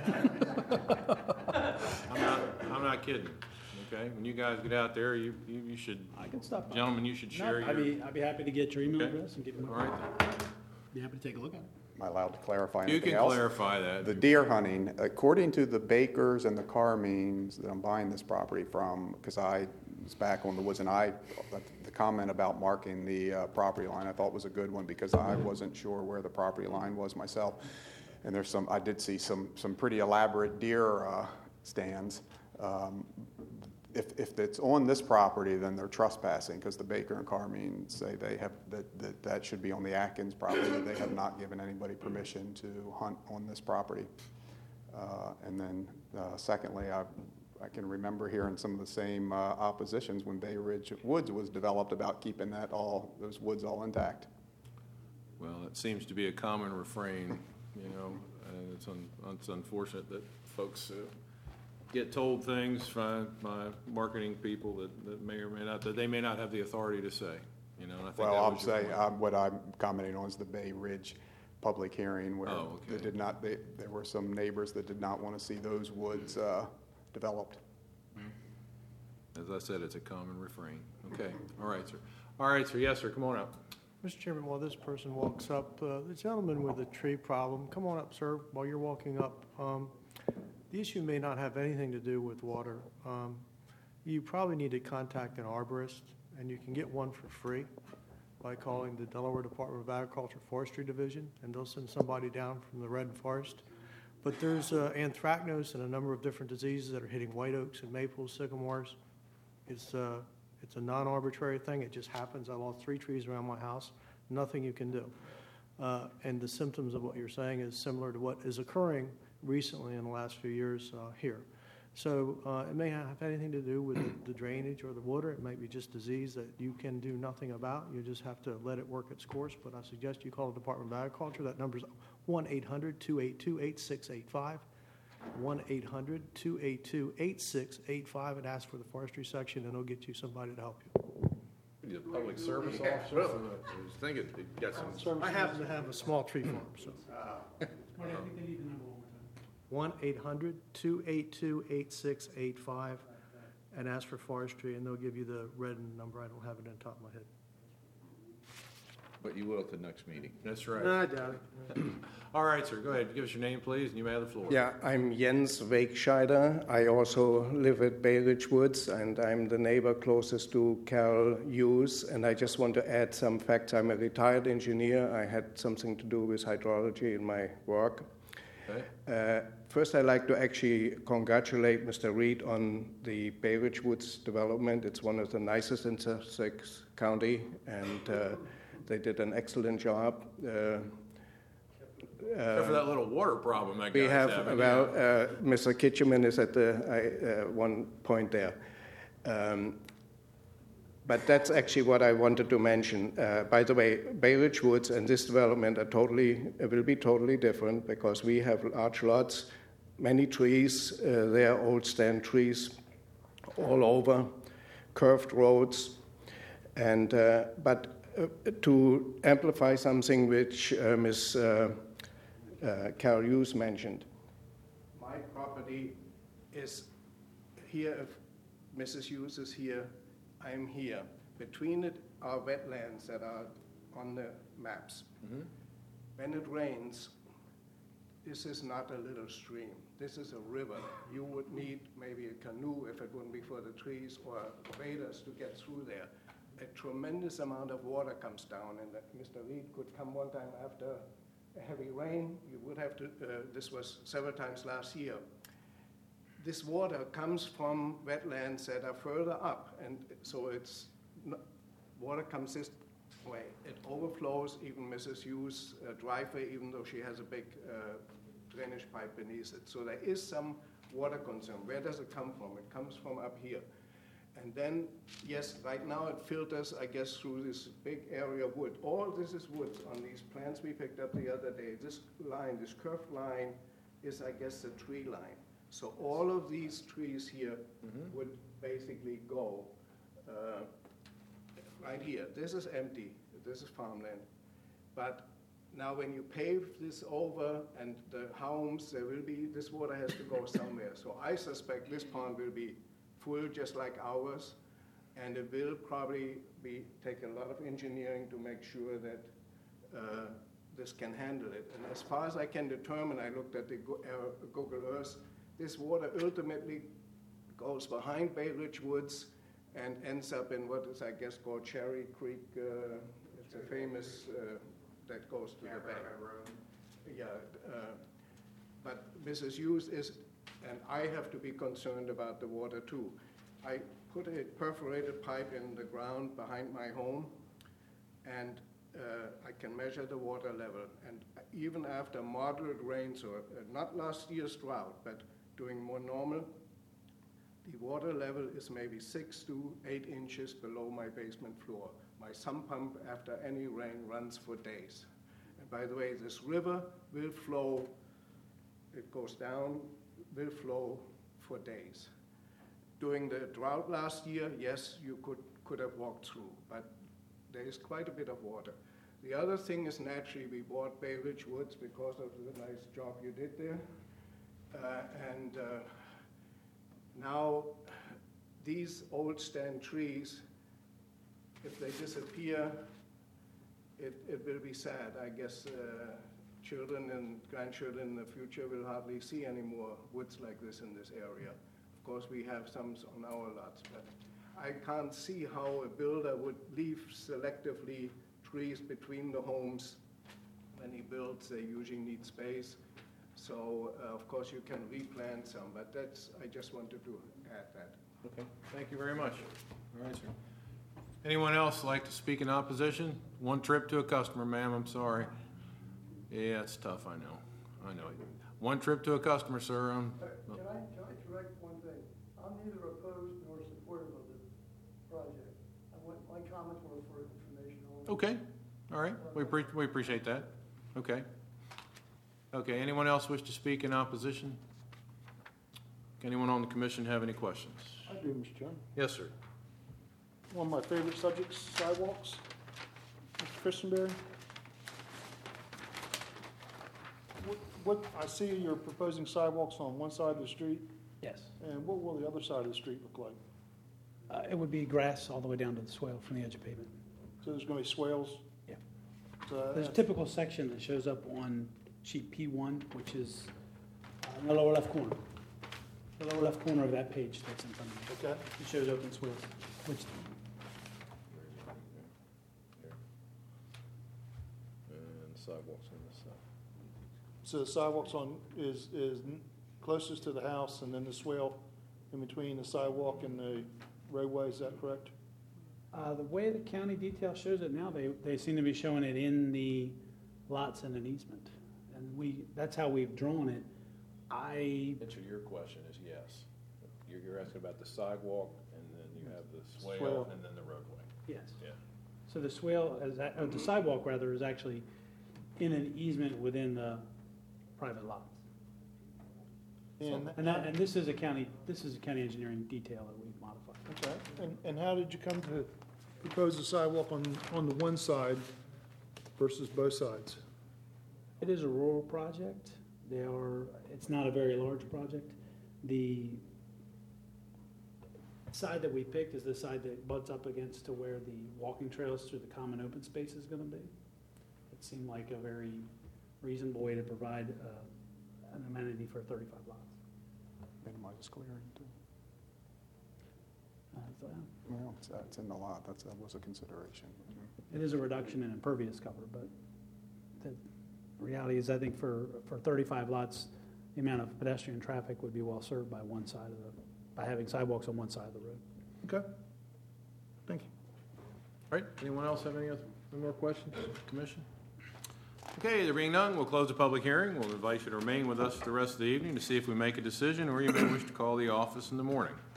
I'm not, I'm not kidding, okay? When you guys get out there, you, you, you should, I can stop by. gentlemen, you should No, share I'd your, be, I'd be happy to get your email Okay. address and give you all my. right. Be happy to take a look at it. Am I allowed to clarify You anything can else? clarify that. The deer hunting, according to the Bakers and the Carmeans that I'm buying this property from, because I was back on the woods, and I, the comment about marking the uh, property line I thought was a good one because I wasn't sure where the property line was myself. And there's some, I did see some some pretty elaborate deer uh, stands. Um, if if it's on this property, then they're trespassing because the Baker and Carmine say they have that, that that should be on the Atkins property. That they have not given anybody permission to hunt on this property. Uh, and then uh, secondly, I I can remember hearing some of the same uh, oppositions when Bay Ridge Woods was developed about keeping that all those woods all intact. Well, it seems to be a common refrain, you know, and it's, un, it's unfortunate that folks uh, get told things by, by marketing people that, that may or may not, that they may not have the authority to say, you know, and I think Well, that I'm was your saying, point. um, what I'm commenting on is the Bay Ridge public hearing where Oh, okay. they did not, they, there were some neighbors that did not want to see those woods uh, developed. As I said, it's a common refrain. Okay, all right, sir. All right, sir, yes, sir, come on up. Mister Chairman, while this person walks up, uh, the gentleman with the tree problem, come on up, sir, while you're walking up. Um, the issue may not have anything to do with water. Um, you probably need to contact an arborist, and you can get one for free by calling the Delaware Department of Agriculture Forestry Division, and they'll send somebody down from the Red Forest. But there's uh, anthracnose and a number of different diseases that are hitting white oaks and maples, sycamores. It's uh, It's a non-arbitrary thing. It just happens. I lost three trees around my house. Nothing you can do. Uh, and the symptoms of what you're saying is similar to what is occurring recently in the last few years uh, here. So uh, it may not have anything to do with the- the drainage or the water. It might be just disease that you can do nothing about. You just have to let it work its course. But I suggest you call the Department of Agriculture. That number is one eight hundred two eight two eight six eight five, one eight hundred two eight two eight six eight five, and ask for the forestry section, and they'll get you somebody to help you. The public service Yeah, officer. well, I was thinking, you got some, I happen to have a small tree farm, so. Marty, I think they need the number one more time. one eight hundred two eight two eight six eight five, and ask for forestry, and they'll give you the red number. I don't have it on top of my head. but you will at the next meeting. That's right. No, I doubt it. All right, sir, go ahead. Give us your name, please, and you may have the floor. Yeah, I'm Jens Wegscheider. I also live at Bay Ridge Woods, and I'm the neighbor closest to Carol Hughes. And I just want to add some facts. I'm a retired engineer. I had something to do with hydrology in my work. Okay. Uh, first, I'd like to actually congratulate Mister Reed on the Bay Ridge Woods development. It's one of the nicest in Sussex County, and uh, they did an excellent job. Uh, Except for that little water problem that we guy's have, having. well, uh, Mister Kitcheman is at the uh, one point there. Um, but that's actually what I wanted to mention. Uh, by the way, Bay Ridge Woods and this development are totally, will be totally different because we have large lots, many trees, uh, there are old stand trees all over, curved roads, and uh, but uh, to amplify something which uh, Miz Uh, Uh, Carol Hughes mentioned. My property is here, if Missus Hughes is here, I'm here. Between it are wetlands that are on the maps. Mm-hmm. When it rains, this is not a little stream. This is a river. You would need maybe a canoe if it wouldn't be for the trees, or waders to get through there. A tremendous amount of water comes down, and that Mister Reed could come one time after heavy rain. You would have to, uh, this was several times last year. This water comes from wetlands that are further up, and so it's, not, water comes this way. It overflows even Missus Hughes' uh, driveway, even though she has a big uh, drainage pipe beneath it. So there is some water concern. Where does it come from? It comes from up here. And then, yes, right now it filters, I guess, through this big area of wood. All this is wood on these plants we picked up the other day. This line, this curved line, is, I guess, the tree line. So all of these trees here mm-hmm. would basically go uh, right here. This is empty. This is farmland. But now when you pave this over and the homes, there will be, this water has to go somewhere. So I suspect this pond will be full just like ours, and it will probably be take a lot of engineering to make sure that uh, this can handle it. And as far as I can determine, I looked at the Go- uh, Google Earth, this water ultimately goes behind Bay Ridge Woods and ends up in what is, I guess, called Cherry Creek. Uh, it's a famous, uh, that goes to the back. Yeah, uh, but Missus Hughes is, and I have to be concerned about the water too. I put a perforated pipe in the ground behind my home, and uh, I can measure the water level. And even after moderate rains, or uh, not last year's drought, but doing more normal, the water level is maybe six to eight inches below my basement floor. My sump pump, after any rain, runs for days. And by the way, this river will flow, it goes down, will flow for days. During the drought last year, yes, you could, could have walked through, but there is quite a bit of water. The other thing is, naturally, we bought Bay Ridge Woods because of the nice job you did there. Uh, and uh, now, these old stand trees, if they disappear, it, it will be sad. I guess uh, children and grandchildren in the future will hardly see any more woods like this in this area. Of course, we have some on our lots, but I can't see how a builder would leave selectively trees between the homes. When he builds, they usually need space. So, uh, of course, you can replant some, but that's, I just wanted to add that. Okay, thank you very much. All right, sir. Anyone else like to speak in opposition? One trip to a customer, ma'am, I'm sorry. Yeah, it's tough, I know. I know. One trip to a customer, sir. Um, Uh, Can I, can I correct one thing? neither opposed nor supportive of the project. I want, my comments were for information only. Okay, all right, we appre- we appreciate that. Okay. Okay, anyone else wish to speak in opposition? Anyone on the commission have any questions? I do, Mister Chairman. Yes, sir. One of my favorite subjects, sidewalks. Mister Christenberry? What, what, I see you're proposing sidewalks on one side of the street, Yes. and what will the other side of the street look like? Uh, It would be grass all the way down to the swale from the edge of pavement. So there's gonna be swales? Yeah. So There's a that's- typical section that shows up on sheet P one, which is uh, in the lower left corner. The lower left corner of that page that's in front of you. Okay. It shows open swales, which, And sidewalks on this side. So the sidewalks on, is, is closest to the house, and then the swale in between the sidewalk and the roadway, is that correct? uh, the way the county detail shows it now, they, they seem to be showing it in the lots and an easement. And we, that's how we've drawn it. I, Answer your question is yes. You're, you're asking about the sidewalk, and then you have the swale, Swale. and then the roadway. yes. Yeah. So the swale, is that- or the sidewalk rather, is actually in an easement within the private lots. And, And that, and this is a county, this is a county engineering detail that we've modified. okay, and, and how did you come to propose a sidewalk on, on the one side versus both sides? It is a rural project. They are, it's not a very large project. The side that we picked is the side that butts up against to where the walking trails through the common open space is gonna be. It seemed like a very reasonable way to provide, uh, an amenity for thirty-five lots. Minimizes clearing too. Uh, so, Well, it's, uh, it's in the lot, that's, that was a consideration. It is a reduction in impervious cover, but the reality is, I think for, for thirty-five lots, the amount of pedestrian traffic would be well served by one side of the, by having sidewalks on one side of the road. Okay, thank you. All right, anyone else have any other, any more questions, commission? Okay, there being none, we'll close the public hearing. We'll invite you to remain with us for the rest of the evening to see if we make a decision, or you may wish to call the office in the morning.